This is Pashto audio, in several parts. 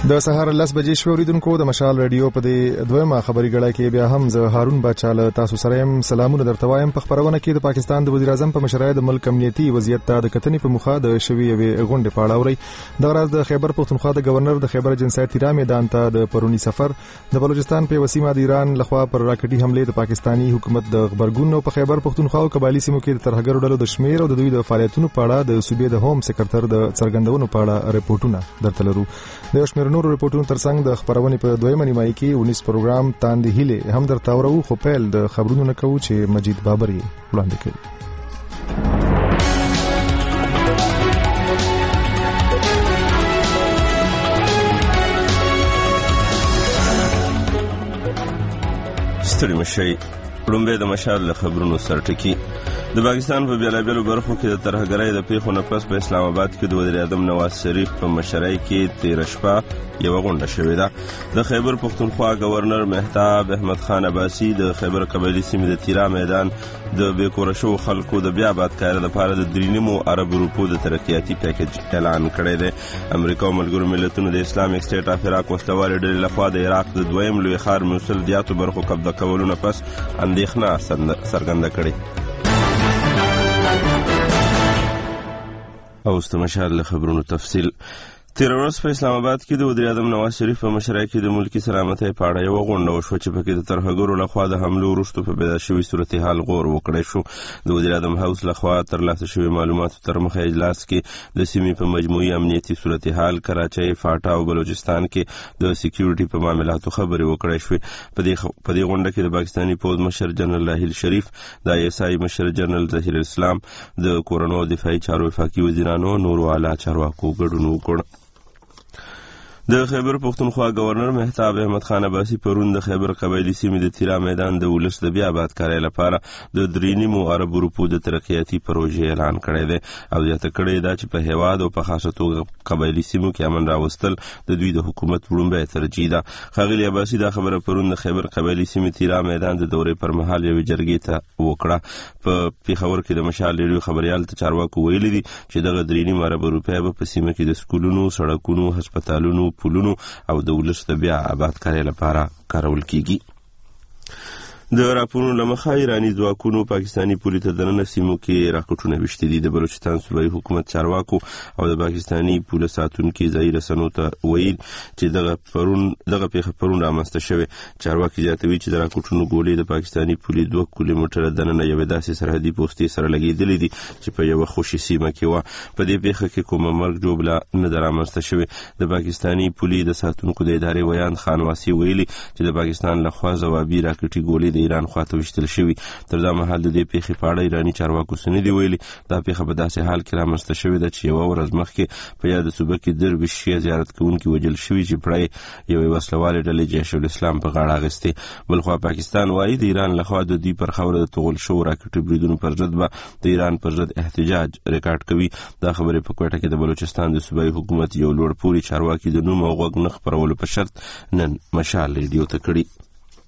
د سهار 10 بجې شو اوریدونکو د مشال رادیو په دې دویمه خبري غړای کې بیا هم زه هارون باچاله تاسو سره يم. سلامونه درته وایم. په خبرونه کې د پاکستان د وزیر اعظم په مشرۍ د ملک امنیتي وضعیت ته د کتنې په مخه د شوی غونډې په اړه اوري. د راز د خیبر پختونخوا د گورنر د خیبر جنسایت تیرا میدان ته د پرونی سفر د بلوچستان په وسیمه د ایران لخوا پر راکټي حمله د پاکستانی حکومت د خبرګون په خیبر پختونخوا او قبایلی سیمو کې د ترهګرو ډلو د شمیر او د دوی د فعالیتونو په اړه د صوبې د هوم سکرټر د څرګندونو په اړه ریپورتونه درته لرو. د شمیر نور ریپورتونو ترڅنګ د خبرونې په دویمه نیمایي کې 19 پروګرام تاندې هیله هم درته اورو. خو پیل د خبرونو نه کوو چې مجید بابری وړاندې کوي. ستړي مشي لومبه د مشال خبرونو سرټکی. د پاکستان په بیلابیلو برخو کې د ترهګرۍ د پیښو نه پس په اسلام آباد کې د وزیر اعظم نواز شریف په مشرۍ کې 13 شپه یو غونډه شوې ده. د خیبر پختونخوا گورنر مهتاب احمد خان عباسی د خیبر قبایلی سیمې د تیرا میدان د بیکوره شو خلکو د بیا آبادکارۍ لپاره د 3 ارب روپو د ترقیاتي پیکیج اعلان کړی دی. امریکا او ملګرو ملتونو د اسلامیک سټیټ اف عراق وسلوالې ډلې لخوا د عراق د دویم لوی ښار موصل زیاتو برخو قبضه کولو نه پس اندېښنه څرګنده کړې. اوس د مشال خبرونو تفصیل. تیر ورځ په اسلام آباد کې د وزیر اعظم نواز شریف په مشرۍ کې د ملکی سلامتۍ په اړه یو غونډه وشوه چې پکې د ترهګرو لخوا د حملو وروسته په پیدا شوي صورتحال غور وکړی شو. د وزیر اعظم هاوس لخوا ترلاسه شوي معلوماتو تر مخه اجلاس کې د سیمې په مجموعي امنیتي صورتحال کراچۍ، فاټا او بلوچستان کې د سکیورټي په معاملاتو خبرې وکړی شوې. په دې غونډه کې د پاکستاني پوځ مشر جنرال راحیل شریف، د آی اس آی مشر جنرال ظهیر اسلام، د کورونو دفاعي چارو وفاقي وزیرانو نورو اعلی چارواکو ګډون وکړ. د خیبر پختونخوا گورنر مهتاب احمد خان عباسی پرون د خیبر قبایلی سیمې د تیرا میدان د ولس د بیا آبادکارۍ لپاره د 3 ارب روپو د ترقیاتي پروژې اعلان کړی دی او زیاته کړې ده چې په هیواد او په خاصه توګه قبایلی سیمو کې امن راوستل د دوی د حکومت وړومبی ترجیح ده. ښاغلي عباسی دا خبره پرون د خیبر قبایلی سیمې تیرا میدان د دورې پر مهال یوې جرګې ته وکړه. په پیښور کې د مشال ریډیو خبریال ته چارواکو ویلي دي چې دغه 3 ارب روپۍ به په سیمه کې د سکولونو، سړکونو، هسپتالونو، پلونو او د ولس د بیا آبادکارۍ لپاره کارول کیږي. د راپورونو له مخه ایراني ځواکونو پاکستاني پولې ته دننه سیمو کې راکټونه ویشتي دي. د بلوچستان صوبایي حکومت چارواکو او د پاکستاني پوله ساتونکي ځایي رسنیو ته ویل چې دغه پیښه پرون رامنځته شوې. چارواکي زیاتوي چې د راکټونو ګولې د پاکستاني پولې 2 کیلومتره دننه یوې داسې سرحدي پوستې سره لګېدلې دي چې په یوه خوشي سیمه کې وه. په دې پیښه کې کومه مرګ جوړه نه ده رامنځته شوې. د پاکستاني پولې د ساتونکو د ادارې ویان خانواسي ویلي چې د پاکستان لخوا ځوابي راکټي ګولې د ایران خواته وشتل شوی. تر دا مهال د دې پیښې په اړه ایراني چارواکو څه دي ویلي. دا پیښه په داسې حال کې رامنځته شوې ده چې یوه ورځ مخکې په یاده صوبه کې 23 شیعه زیارت کوونکي وژل شوي چې پړی یوې وسلوالې ډلې جیش الاسلام په غاړه اخیستې. بلخوا پاکستان وایي د ایران لخوا د دوی پر خاوره د توغل شوو راکټي بریدونو پر ضد به د ایران پر ضد احتجاج ریکارډ کوي. دا خبرې په کوټه کې د بلوچستان د صوبایي حکومت یو لوړ پوړي چارواکي د نوم او غوږ نه خپرولو په شرط نن مشال ریډیو ته کړي.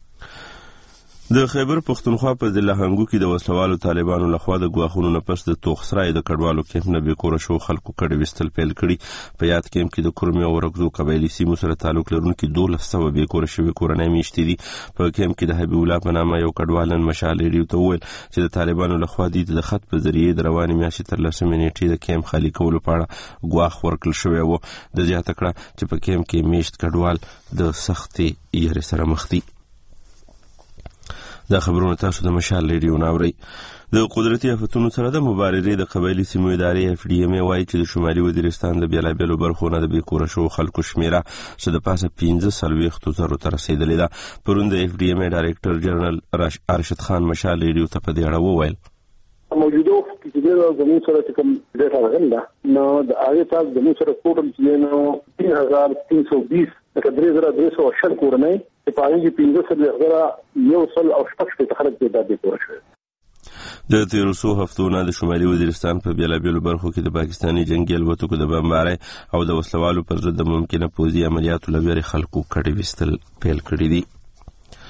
د خیبر پختونخوا په ضلع هنګو کې د وسلوالو طالبانو لخوا د ګواښونو نه پس د توخسرای د کډوالو کیمپ نه بیکوره شو خلکو کډې ویستل پیل کړي. په یاد کیمپ کې د کرمې او ورکزو قبایلي سیمو سره تعلق لرونکي 1200 بیکوره شوي کورنۍ میشتې دي. په کیمپ کې د حبیب الله په نامه یو کډوال نن مشال ریډیو ته وویل چې د طالبانو لخوا د خط په ذریعې د روانې میاشتې تر 10 نیټې د کیمپ خالي کولو په اړه ګواښ ورکړل شوی و. د زیاته کړه چې په کیمپ کې میشت کډوال د سختې یاري سره مخ دي. دا خبرونه تاسو د مشال ریډیو ناورئ. د قدرتي آفتونو سره د مبارزې د قبایلي سیمو ادارې اف ډي ام ای وایي چې د شمالي وزیرستان د بیلابیلو برخو نه د بیکوره شو خلکو شمیره څه د پاسه 15,000 ته رسیدلې ده. پرون د اف ډي ام ای ډایرکټر جنرال ارشد خان مشال ریډیو ته په دې اړه وویل موجوده وخت کې د زموږ سره کوم ډیټا راغله نو د هغه تاسو د موږ سره ټوټل چې نو 3320 د 3300 کورنۍ په پاره کې 15,000 یو سل او شپږ ته خلک پیدا دي کور شوی. د تیرو څو هفتو نه د شمالي وزیرستان په بیلابیلو برخو کې د پاکستاني جنگي الوتکو د بمبارۍ او د وسلوالو پر ضد د ممکنه پوځي عملیاتو له ویرې خلکو کډې ویستل پیل کړي دي.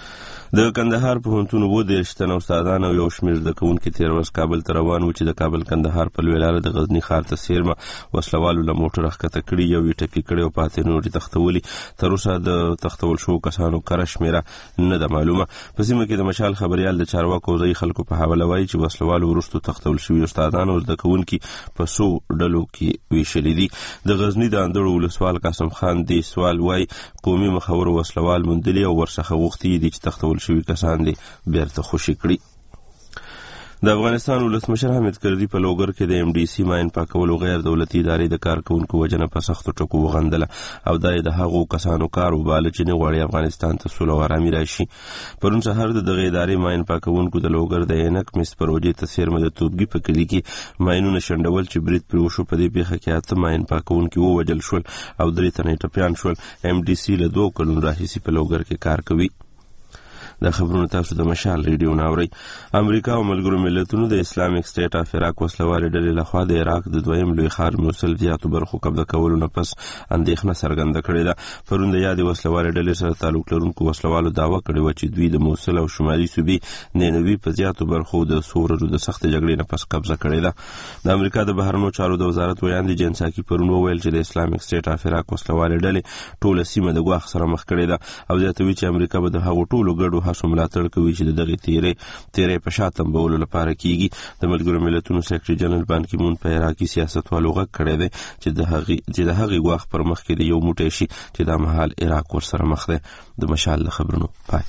د کندهار پوهنتون 30 تنه استادان او یو شمېر زده کوونکي تېره ورځ کابل ته روان وو چې د کابل کندهار په لویه لاره د غزني ښار ته څیرمه وسلوالو له موټره ښکته کړي، یو یې ټپي کړی او پاتې نور یې تښتولي. تر اوسه د تښتول شوو کسانو کره شمېره نه ده معلومه. په سیمه کې د مشال خبریال د چارواکو ځایي خلکو په حواله وایي چې وسلوالو وروستو تښتول شوي استادان او زده کوونکي په څو ډلو کې ویشلي دي. د غزني د اندړو ولسوال قاسم خان دې سوال وایي قومي مخورو وسلوال موندلي او ورڅخه غوښتي دي چې تښتول شوي کسان دي بیرته خوشي کړي. د افغانستان ولسمشر حامد کرزي په لوګر کې د MDC ماین پاکولو غیر دولتي ادارې د کارکونکو وژنه په سختو ټکو وغندله او دا یې د هغو کسانو کار وباله چې نه غواړي افغانستان ته سوله او ارامي راشي. پرون سهار د دغې ادارې ماین پاکونکو د لوګر د عینک مس پروژې ته څیرمه د توبګي په کلي کې ماینونه شنډول چې برید پرې وشو. په دې پیښه کې 8 ماین پاکونکي ووژل شول او 3 تنه ټپیان شول. MDC له 2 کلونو راهیسې په لوګر کې کار کوي. د خبرونو تاسو د مشال ریډیو ناورئ. امریکا او ملګرو ملتونو د اسلامیک سټیټ اف عراق وسلوالې ډلې لخوا د عراق د دویم لوی ښار موصل زیاتو برخو قبضه کولو نه پس اندېښنه څرګنده کړې ده. پرون د یادې وسلوالې ډلې سره تعلق لرونکو وسلوالو دعوه کړې وه چې دوی د موصل او شمالي صوبې نینوي په زیاتو برخو د څو ورځو د سختې جګړې نه پس قبضه کړې ده. د امریکا د بهرنیو چارو د وزارت ویاندې جین ساکي پرون وویل چې د اسلامیک سټیټ اف عراق وسلوالې ډلې ټوله سیمه د ګواښ سره مخ کړې ده او زیاتوي چې امریکا به د هغو ټولو ګډو هڅو ملاتړ کوي چې د دغې تیرې په شا تنبولو لپاره کیږي. د ملګرو ملتونو سیکرټري جنرال بان کی مون په عراقي سیاستوالو غږ کړی دی چې د هغې ګواښ پر مخ کې د یو موټی شي چې دا مهال عراق ورسره مخ دی. د مشال د خبرونو پای.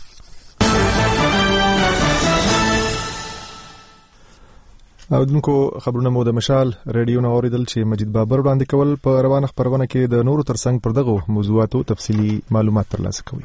اودونکو خبرونه مو د مشال ریډیو نه اوریدل چې مجید بابر وړاندې کول. په روانه خبرونه کې د نورو ترڅنګ پر دغه موضوعاتو تفصیلي معلومات ترلاسه کوي.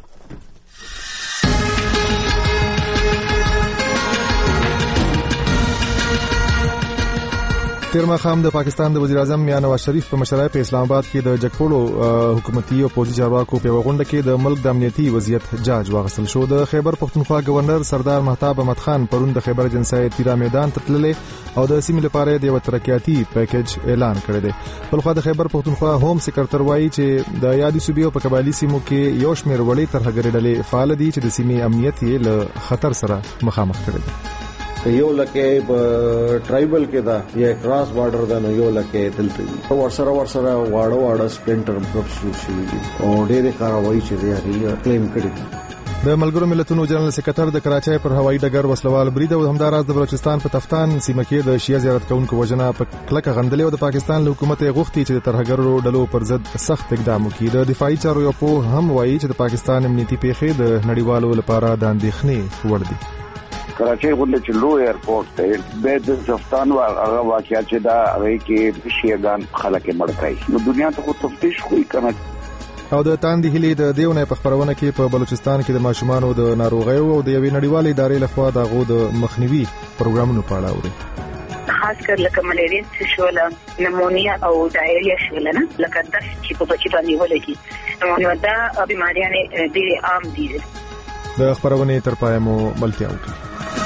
تیر ماښام د پاکستان د وزیر اعظم میاں نواز شریف په مشرۍ په اسلام آباد کې د جګپوړو حکومتي او پوځي چارواکو په غونډه کې د ملک د امنیتي وضعیت جاج واغستل شو. د خیبر پختونخوا گورنر سردار مهتاب احمد خان پرون د خیبر ایجنسۍ تیرا میدان ته تللی او د سیمې لپاره د یو ترقیاتي پیکیج اعلان کړی دی. بلخوا د خیبر پختونخوا هوم سکرټر وایي چې د یادې صوبې په قبایلي سیمو کې یو شمېر وړې ترهګرۍ ډلې فعال دي چې د سیمې امنیت یې له خطر سره مخامخ کړی دی. یو لکه ټرایبل کې دا یا کراس بارډر دا نو یو لکه دلته ورسره واړه سپلنټر ګروپس جوړ شوي دي او ډېرې کاروایي چې دی کلیم کړي دي. د ملګرو ملتونو جنرال سکرټر د کراچۍ پر هوایي ډګر وسلوال برید او همداراز د بلوچستان په تفتان سیمه کې د شیعه زیارت کوونکو وژنه په کلکه غندلې او د پاکستان له حکومت غوښتي چې د ترهګرو ډلو پر ضد سخت اقدام وکړي. د دفاعي چارو یو پوه هم وایي چې د پاکستان امنیتي پیښې د نړیوالو لپاره د اندېښنې وړ دي. کراچۍ غونډه چې لوی ایرپورټ دی به د زفتان هغه واقعیا چې دا هغه کې شیعاګان خلک مړ کړي نو دنیا ته خو تفتیش کوي کنه. او د تاندې هلي د دیونه په خبرونه کې په بلوچستان کې د ماشومانو د ناروغیو او د یوې نړیوالې ادارې لخوا د غو د مخنیوي پروګرامونو په اړه اوري. خاص کر لکه ملیریا شوله، نمونیا او ډایریا شوله نه لکه داس چې په بچی باندې ولګي نو دا بیماریاں ډېرې عام دي. د خبرونې تر پای مو ملتیا وکړي.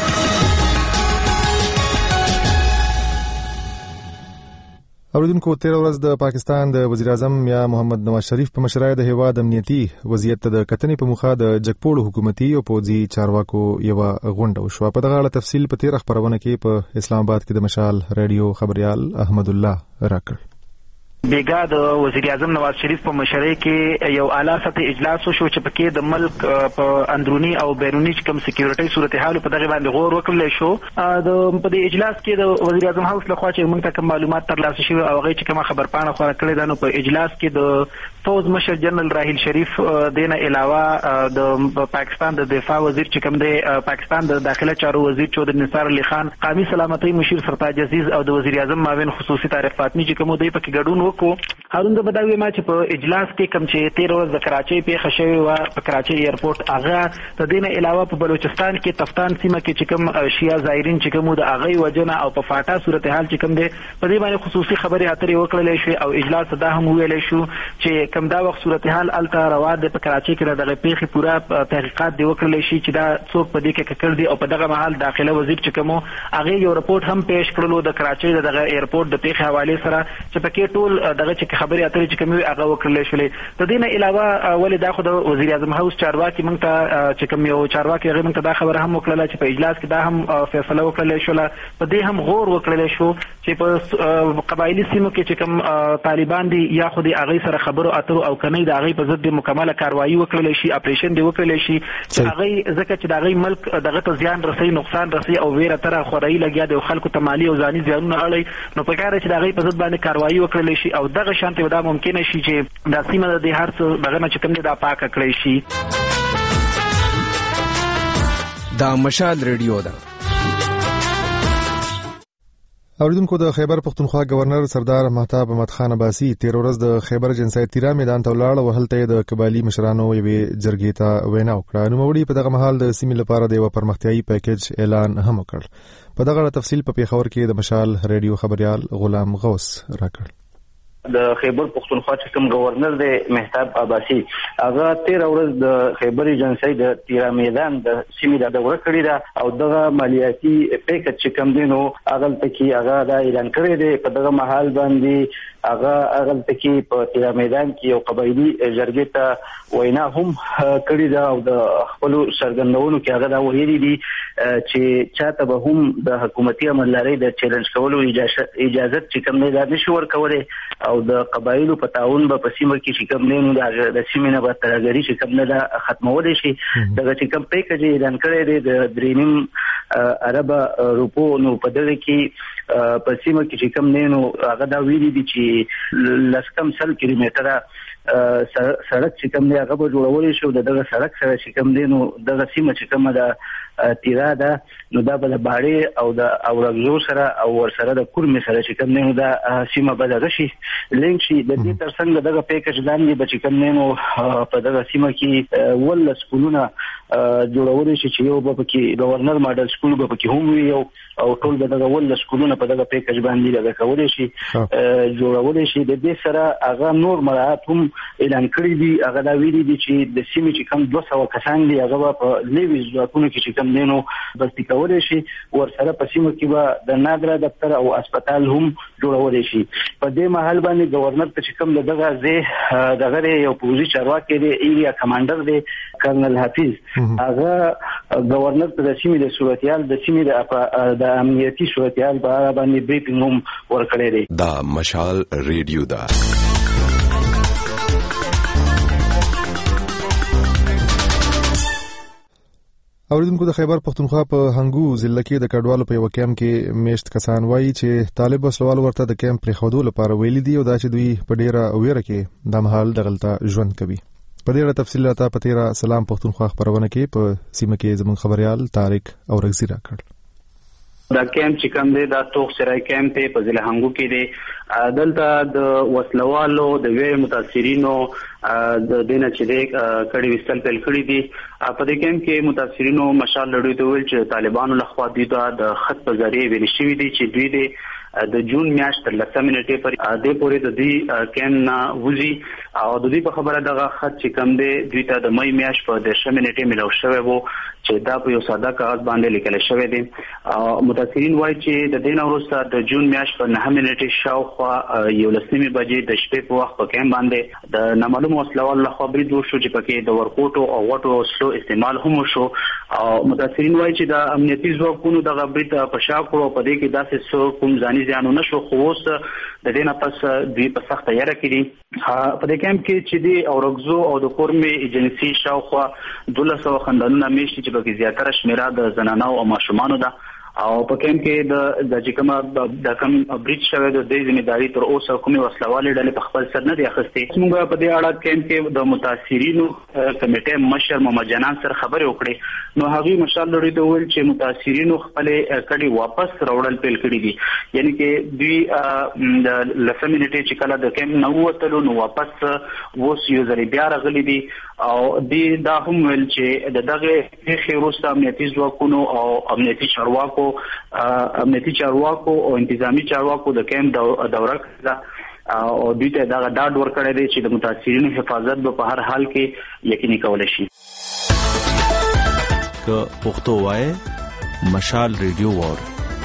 اوریدونکو تیر ورځ د پاکستان د وزیر اعظم میاں محمد نواز شریف په مشرۍ د هیواد امنیتي وضعیت د کتنې په مخه د جګپوړو حکومتي او پوځي چارواکو یو غونډه وشوه. په دغه اړه تفصیل په تیر خبرونه کې په اسلام آباد کې د مشال ریډیو خبريال احمد الله راکړ. بیګا د وزیر اعظم نواز شریف په مشرۍ کې یو اعلی سطحي اجلاس وشو چې پکې د ملک په اندرونی او بیرونی کوم سکیورټي صورتحال په دغه باندې غور وکړل شو. په دې اجلاس کې د وزیر اعظم هاوس لخوا چې موږ ته کوم معلومات ترلاسه شوي او هغه چې کوم خبرپاڼه خبره کړې ده نو په اجلاس کې د فوز مشر جنرال راحیل شریف دینه علاوه د پاکستان د دفاع وزیر چې کوم دی پاکستان د داخله چارو وزیر چودري نثار علي خان، قومي سلامتي مشیر سرتاج عزیز او د وزیر اعظم معاون خصوصي طارق فاطمی چې کوم دی پکې ګډون هارون د بداوی ما چې په اجلاس کې کوم چې 13 ورځ د کراچۍ پیښه شوې و په کراچۍ ایرپورټ هغه د دې نه علاوه په بلوچستان کې تفتان سیمه کې چې کوم شیعه زایرین چې کوم د هغې وجنه او په فاټا صورتحال چې کوم دی په دې باندې خصوصي خبرې اترې وکړلې شوې او اجلاس دا هم ویلی شو چې چې کوم دا وخت صورتحال الته روان دی په کراچۍ کې دغه پیښې پوره تحقیقات دی وکړلی شي چې دا څوک په دې کې ککړ دي او په دغه مهال داخله وزیر چې کوم هغه یو رپورټ هم پیش کړلو د کراچۍ دغه ایرپورټ د پیښې حواله سره چې پکې ټول دغه چې خبرې اترې چې کوم هغه وکړل شولې. د دې نه علاوه ولې دا خو د وزیر اعظم هاوس چارواکي موږ ته چې کوم یو چارواکي هغه موږ ته دا خبره هم وکړله چې په اجلاس کې دا هم فیصله وکړل شو، په دې هم غور وکړل شو چې په قبایلی سیمو کې چې کوم طالبان دي یا خو د هغه سره خبرو اترو او کني د هغه په ضد مکمله کاروایی وکړل شي، اپریشن دی وکړل شي چې هغه ځکه چې د هغه ملک دغه ته زیان رسي، نقصان رسي او ویره تر خورای لګیا د خلکو ته مالی او ځاني زیانونه اړي، نو په کار چې د هغه په ضد باندې کاروایی وکړل شي او دغه شانته دا ممکن شي چې د سیمه د هر څه دغه چې کوم دا پاک کړی شي. دا مشال ریډیو ده. اوریدونکو د خیبر پختونخوا گورنر سردار مهتاب احمد خان عباسی 13 ورځ د خیبر جنسای تیرا میدان ته ولاړ او هلته د قبایلی مشرانو یوې جرګې ته وینا وکړه. نوموړي په دغه مهال د سیمې لپاره د یو پرمختیايي پیکیج اعلان هم وکړ. په دغه تفصیل په پیښور کې د مشال ریډیو خبريال غلام غوث راکړ. د خیبر پختونخوا چې کوم گورنر دی مهتاب عباسی هغه 13 ورځ د خیبر جنسای د تیرا میدان د سیمې د دوره کړی دا او دغه مالیاتي پیکیج چې کوم دی نو هغه تکي هغه دا اعلان کړی دی. په دغه محل باندې هغه تکي په تیرا میدان کې یو قبایلی جرګې ته وینا هم کړی دا او د خپل سرګندونو کې هغه دا ویلي دي چې چاته به هم د حکومتي عملداري د چیلنج کولو اجازه چې کوم نه نشي ورکولای او د قبایلو په تعاون په سیمه کې چې کوم نه د سیمې نه به ترګری چې کوم نه ختمول شي. دغه چې کوم پیکیج اعلان کړی دی د 3 ارب روپو نو په دغه کې په سیمه کې چې کوم نه نو هغه دا ویلي دي چې لسکم 100 کیلومتره سړک چې کوم دی هغه به جوړول شي. دغه سړک سره چې کوم دی نو دغه سیمه چې کومه د تیرا ده نو دا به د باړې او د اورګزو سره او ور سره د کورمې سره چې کوم نه دا سیمه به دغه شي لینک شي. د دې ترڅنګ دغه پیکیج لاندې به چې کوم نه په دغه سیمه کې ول سکولونه جوړول شي چې یو به کې گورنر ماډل سکول به کې هم وي او ټول دغه ول سکولونه په دغه پیکیج باندې لګا کول شي جوړول شي. د دې سره هغه نور مراحت هم اعلان کړی دي. هغه دا ویلي دي چې د سیمې چې کم 200 کسان دي هغه په لوي ځواکونو کې چې کم دینو بستی کول شي. ور سره په سیمه کې به د نادره دفتر او هسپتال هم جوړول شي. په دې محل باندې گورنر ته چې کم دغه ځای دغه یو پوزي چارواکي دی ایریا کمانډر دی کرنل حفیظ هغه گورنر ته د سیمې د صورتحال د سیمې د امنیتي صورتحال په اړه باندې بریفینګ هم ورکړی دی. دا مشال ریډیو ده. اوریدونکو د خیبر پختونخوا په هنګو ضلع کې د کډوالو په یو کیمپ کې میشت کسان وایي چې طالب وسلوال ورته د کیمپ پرې خودو لپاره ویلي دي او دا چې دوی په ډیره ویره کې د محل دغلطه ژوند کوي. په دې اړه تفصیل راته په 13 سلام پختونخوا خبرونه کې په سیمه کې زموږ خبريال طارق اورغزي راکړ. دا کیمپ چې کوم دی دا توخ سرای کیمپ په ضلع هنګو کې دی. دلته د وسلوالو د ویر متاثرینو د دینه چې د کړي وستل پیل کړی دي. په دې کیمپ کې متاثرینو مشال لړۍ ته ویل چې طالبانو لخوا دوی د خط په ذریعہ ویل شوی دي چې دوی د جون میاشت تر 10 منټې پر د پورې د دې کیمپ نه وځي او د دې په خبره دغه خط چې کم دی دوی ته د مې میاشت په 10 منټې ملو شوی وو چې دا په یو ساده کاغذ باندې لیکل شوی دی. متاثرین وایي چې د دین وروسته د جون میاشت په 9 منټې شاوخوا 11 بجې د شپې په وخت په کیمپ باندې د نامعلوم وسلوال لخوا برید وشو چې پکې د ورکوټو او غټو سلو استعمال هم وشو. او متاثرین وایي چې د امنیتي ځواکونو د برید په شاکړو په دې کې داسې کوم ځاني زیانونه شو خو اوس د دې نه پس دوی په سخت تیاری کې دي. په دې کیمپ کې چې دی اورګزو او د کورمې ایجنسی شاوخوا 1200 خندانونه میشتي چې په زیاتره شمیره د زنانو او ماشومانو ده. او په کیمپ کې د جکما د کم بریټ شوی د دې ځمېداري تر اوسه کومې وسلوالې ډلې په خپل سر نه دی اخیستې. موږ په دې اړه کیمپ کې د متاثرینو کمیټې مشر محمد جنان سره خبرې وکړې. نو هغه مشال لري ته ویل چې متاثرینو خپل کډي واپس راوړل پیل کړی دي. یعنی کې دوی د لسه منټې چې کله د کیمپ نه ووتلو نو واپس ووس یو ځل بیا راغلي دي. او دې دا هم ویل چې دغه پیښې وروسته امنیتي ځواکونو او امنیتي چارواکو او انتظامی چارواکو د کیمپ دوره کړه. او دوی ته دا ډاډ ورکړی دی چې د متاثرینو حفاظت به په هر حال کې یقیني کولای شي. که پښتو وای مشال ریډیو وور.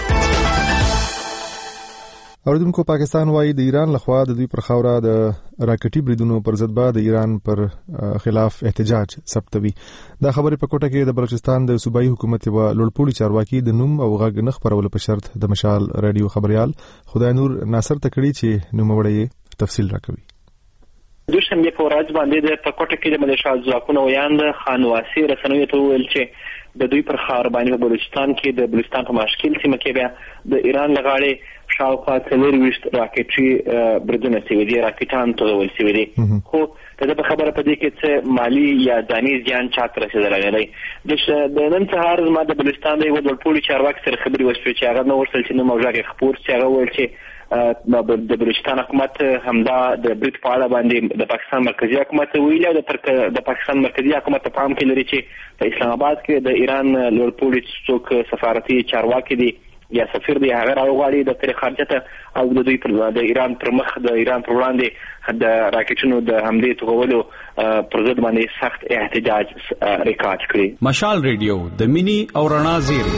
اوریدونکو، پاکستان وايي د ایران لخوا د دوی پر خاوره د راکټي بریدونو پر ضد به د ایران پر خلاف احتجاج ثبتوي. دا خبرې په کوټه کې د بلوچستان د صوبایي حکومت یو لوړپوړي چارواکي د نوم او غږ نه خپرولو په شرط د مشال رادیو خبريال خدای نور ناصر تکړی چې نوموړی تفصیل راکوي. دوشنبه په ورځ باندې د کوټه کې د ملیشیا ځواکونو ویاند خانواسي رسنوي ته ویل چې د دوی پر خاور باندې په بلوچستان کې د بلوچستان په ماشکل سیمه کې بیا د ایران لغاړي شاوخوا 40 راکټي بریدونه شوي دي، راکټان توغول شوي دي. خو دا په خبره پدې کې چې مالی یا ځاني زیان چاته رسیدلی. د نن سهار ما د بلوچستان د یو ډول چارواکي سره خبرې وشوې چې هغه نو ورسل چې نو موضوع خبر چې هغه ویل چې د بلوچستان حکومت همدا د برید په اړه باندې د پاکستان مرکزی حکومت ویل او د پاکستان مرکزی حکومت په پام کې لري چې په اسلام آباد کې د ایران لوړپوړي څوک سفارتي چارواکي دي یا سفیر دی هغه راوغواړي د تاریخ خارجه او د دوی پر د ایران پر مخ د ایران پر وړاندې د راکټونو د حملې توغولو پر ضد باندې سخت احتجاج ریکارډ کړی. مشال ریډیو د مینی او رڼا زیری.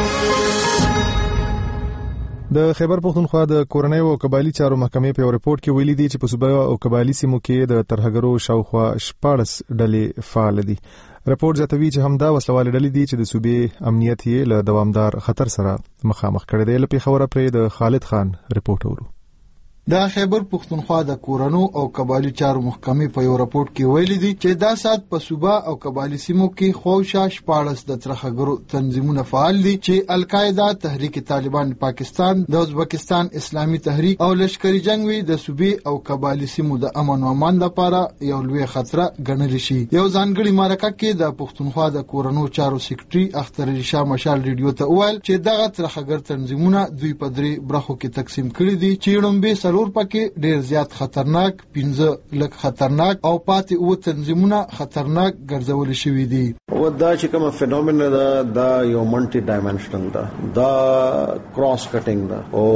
د خیبر پختونخوا د کورنۍ او قبایلی چارو محکمې په یو رپورت کې ویلي دي چې په صوبایي او قبایلی سیمو کې د ترهګرو شاوخوا 14 ډلې فعال دي. رپورت زیاتوي چې همدا وسلواله ډلې دي چې د صوبې امنیت یې له دوامدار خطر سره مخامخ کړي دي. لپاره خبره پرې د خالد خان رپورت اورو. د خیبر پختونخوا د کورونو او قبایلی چارو محکمې په یو رپورت کې ویلي دي چې دا سات په صوبا او قبایلی سیمو کې خوشا 14 د ترهګرو تنظیمونه فعال دي چې القاعده، تحریک طالبان پاکستان، د ازبکستان اسلامي تحریک او لشکري جنگ وی د صوبې او قبایلی سیمو د امن او امان لپاره یو لوی خطر ګڼل شي. یو ځانګړي مرکه کې د پختونخوا د کورونو چارو سیکریټري اختر علي شاه مشال ریډیو ته ویل چې دغه ترهګر تنظیمونه دوی په درې برخو کې تقسیم کړي دي چې لومبي پکې ډیر زیات خطرناک، 15 لک خطرناک او پاتې او تنظیمونه خطرناک ګرځول شوی دي. او دا چې کوم فینومنا دا یو ملټي ډایمنشنل دا کراس کټینګ دا او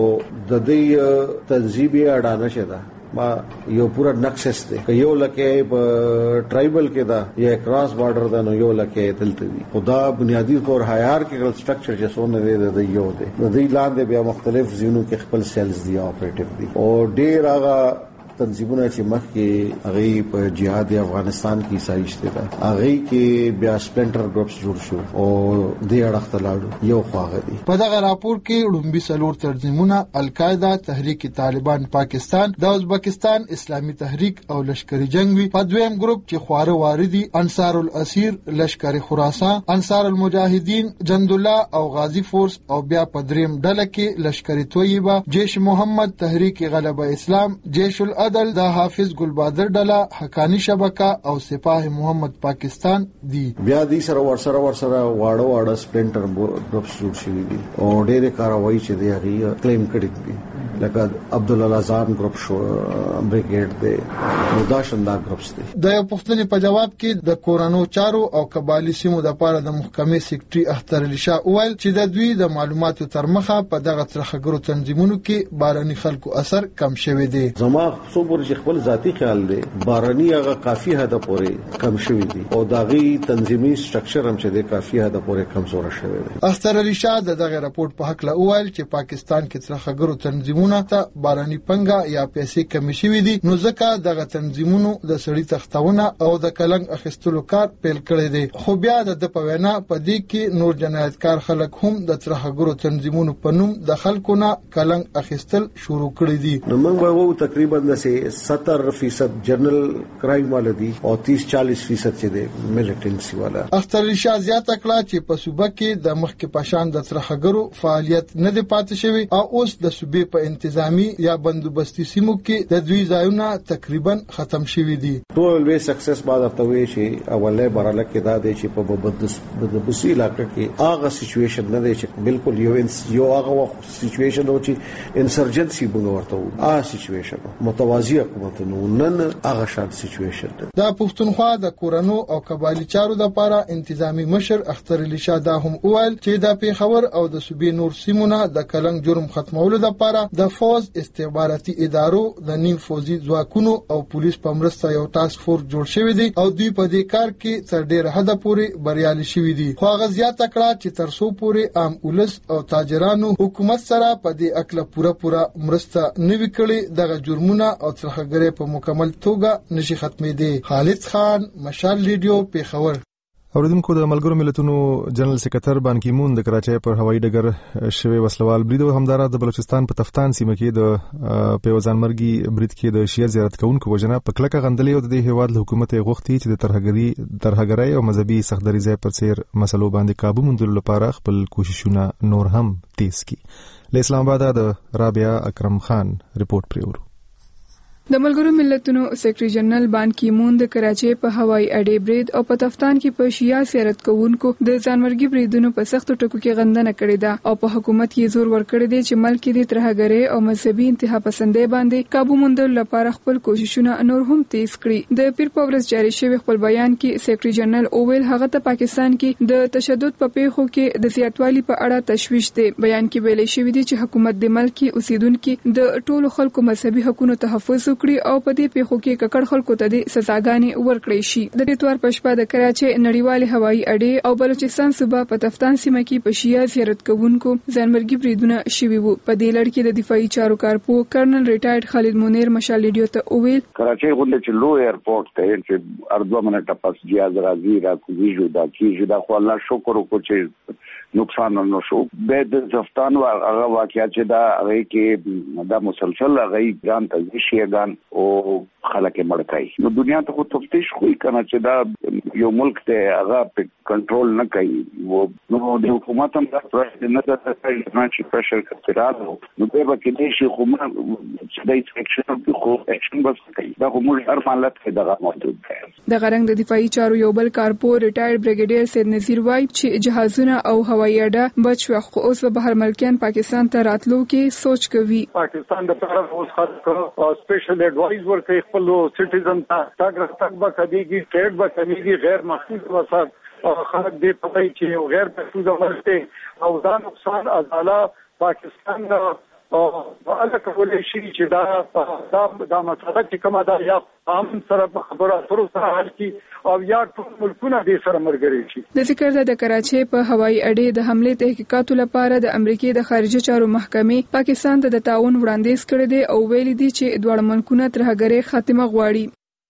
د دې تنظیمي اډانه شه دا ما یو پورا نقشس دی که یو لکه په ټرایبل کې دا یا کراس بارډر دا نو یو لکه دلته دی. خدا بنیادی طور هایرارکیکل سټرکچر چې څونه دی د یو دی د دې لاندې بیا مختلف زینو کې خپل سیلز دی اپریټیو دی او ډیر هغه تنظیمونه چې مخکې هغه په جهاد افغانستان کې سایشته ده هغه کې بیا سپلنټر ګروپس جوړ شو او د اړخته لاړو یو خواغه دي. په دغه راپور کې لومبي سلور تنظیمونه القاعده، تحریک طالبان پاکستان، د ازبکستان اسلامي تحریک او لشکري جنگ وی. په دویم ګروپ چې خواره واردی انصار الاسیر، لشکري خراسان، انصار المجاهدین، جندالله او غازی فورس او بیا په دریم ډله کې لشکري طیبه، جیش محمد، تحریک غلبه اسلام، جیش عدل، د حافظ ګلبادر ډله، حقانی شبکه او سپاه محمد پاکستان دي. بیا دې سره ورسره واړه سپلنټر ګروپس جوړ شوي دي او ډېر کاروایی چې دی هغه کلیم کړی دي لکه عبدالله اعظم ګروپ شو، بریګیډ دی، مداشندا ګروپس دي. د یو پښتني په جواب کې د کورونو چارو او قبایلی سیمو د پاره د محکمې سیکریټري اختر علي شاه ویل چې د دوی د معلوماتو تر مخه په دغه ترهګرو تنظیمونو کې بارني خلکو اثر کم شوی دی. زما څو پورې خپل ذاتی خیال دی بارني هغه کافي حد پورې کم شوی دی او داغي تنظیمي سټرکچر هم چې د کافي حد پورې کمزور شوی دی. اختر علي شاه دغه راپورټ په حق لا ویل چې پاکستان کې ترهګرو تنظیمونه ته بارني پنګه یا پیسې کم شوی دي نو ځکه دغه تنظیمونو د سړی تختونه او د کلنګ اخیستلو کار پیل کړی دی. خو بیا د پوینا په دې کې نور جنایتکار خلک هم د ترهګرو تنظیمونو په نوم د خلکو نه کلنګ اخیستل شروع کړی دي. نو موږ وو تقریبا 70% جنرال کرائم والا دي او 30-40% چې دي ملټنسي والا. اختر علي شاه زیاته کړه چې په صوبه کې د مخکې پاشان د ترهګرو فعالیت نه دی پاتې شوی او اوس د صوبې په انتظامی یا بندوبستي سیمو کې د دوی ځایونه تقریبا ختم شوي دي. ټول وی سکسس بعد ته وی شي اوله براله کې دا دی چې په بدبسي علاقه کې هغه سچويشن نه دی چې بالکل یو هغه سچويشن او چې انسرجنسي بغورته سچويشن متوازی حکومت نن هغه شان سچويشن دا پښتونخوا د کورونو او قبایلی چارو د لپاره انتظامی مشر اختر علي شاه دا هم وویل چې د پیښور او د صوبې نور سیمونه د کلنګ جرم ختمولو لپاره د فوز استخباراتي ادارو د نیم فوزي ځواکونو او پولیس په مرسته یو ټاسک فورس جوړ شوی دی او دوی په دې کار کې تر ډیره حد پورې بریالي شوي دي. خو هغه زیاته کړه چې تر څو پورې عام ولس او تاجرانو حکومت سره په دې اکله پوره مرسته نوي کړي دغه جرمونه او ترخګري په مکمل توګه نشي ختمېدي. خالد خان، مشال ریډیو، پیښور. اوریدونکو د ملګرو ملتونو جنرال سکرټر بان کی مون د کراچۍ پر هوایي ډګر شوی وسلوال برید او همدارا د بلوچستان په تفتان سیمه کې د پیوزان مرګي برید کې د شیعه زیارت کوونکو وجنه په کلکه غندلې او د هیواد حکومت غوښتي چې د ترهګرۍ او مذهبي سختدریزۍ پر سیر مسلو باندې قابو موندلو لپاره خپل کوششونه نور هم تیز کړي. له اسلام آباد د رابعه اکرم خان رپورت پریورو. د ملګرو ملتونو سیکرټری جنرال بان کی مون د کراچۍ په هوایي اډې برید او په تفتان کې په شیعه زیارت کوونکو د ځانمرګي بریدونو په سختو ټکو کې غندنه کړې ده او په حکومت کې زور ورکړی دی چې ملک د ترهګرۍ او مذهبي انتها پسندۍ باندې قابو موندلو لپاره خپل کوششونه نور هم تیز کړي. د پیر په ورځ جاری شوی خپل بیان کې سیکرټری جنرال اوویل هغه ته پاکستان کې د تشدد په پیښو کې د زیاتوالي په اړه تشویش دی. بیان کې ویل شوی دی چې حکومت د ملک اوسیدونکو د ټولو خلکو مذهبي حقوقو تحفظ وکړي او په دې پیښو کې ککړ خلکو ته د سزاګانې ورکړې شي. د دې تور په شپه د کراچۍ نړیوال هوایي اډې او بلوچستان صوبه په تفتان سیمه کې په شیعه زیارت کوونکو ځانمرګي بریدونه شوي وو. په دې لړ کې د دفاعي چارو کارپو کرنل ریټایرډ خالد منیر مشال ریډیو ته وویل کراچۍ غونډه چې لو ایرپورټ ته چې ارزو منټه پس جیاز راځي را کوزي دا کیږي دا خو الله شکر وکړو چې نقصان نه شو. به د زفتان هغه واقعیا چې دا هغه کې دا مسلسل هغه ګران تزیشيګان او خلک مړکای نو دنیا ته خو تفتیش خوې کنه چې دا یو ملک ته هغه په کنټرول نه کوي نو د حکومت هم دا پرېږدي نه دا چې پرشر کړو نو به کې دې شي خو چې د اکشن خو اکشن بس کوي دا خو موږ هر حالت کې دغه موجود دی. د غرنګ د دفاعي چارو یو بل کارپو ریټایرډ بریګیډیر سید نذیر وای چې جهازونه او هوایي اډه بچو خو اوس به بهر ملکیان پاکستان ته راتلو کې سوچ کوي. پاکستان د طرف اوس خاص سپیشل ایڈوایز ورکوي خپل سټیزن ته تاګ رختګ به کديږي ټریډ به کمیږي غیر محسوس وسات او خلک دې پته چې غیر محسوس ورته او دا نقصان ازاله پاکستان او هغه کولای شي چې دا مسله چې کومه دا یا عام سره خبره تر سره حل کی او یا ټول ملکونه دې سره مرګري شي. د ذکر د کراچۍ په هوایي اډې د حمله تحقیقاتو لپاره د امریکای د خارجه چارو محکمې پاکستان ته د تعاون وړاندیز کړی دی او ویلي دي چې دوه ملکونه ترهګرۍ خاتمه غواړي.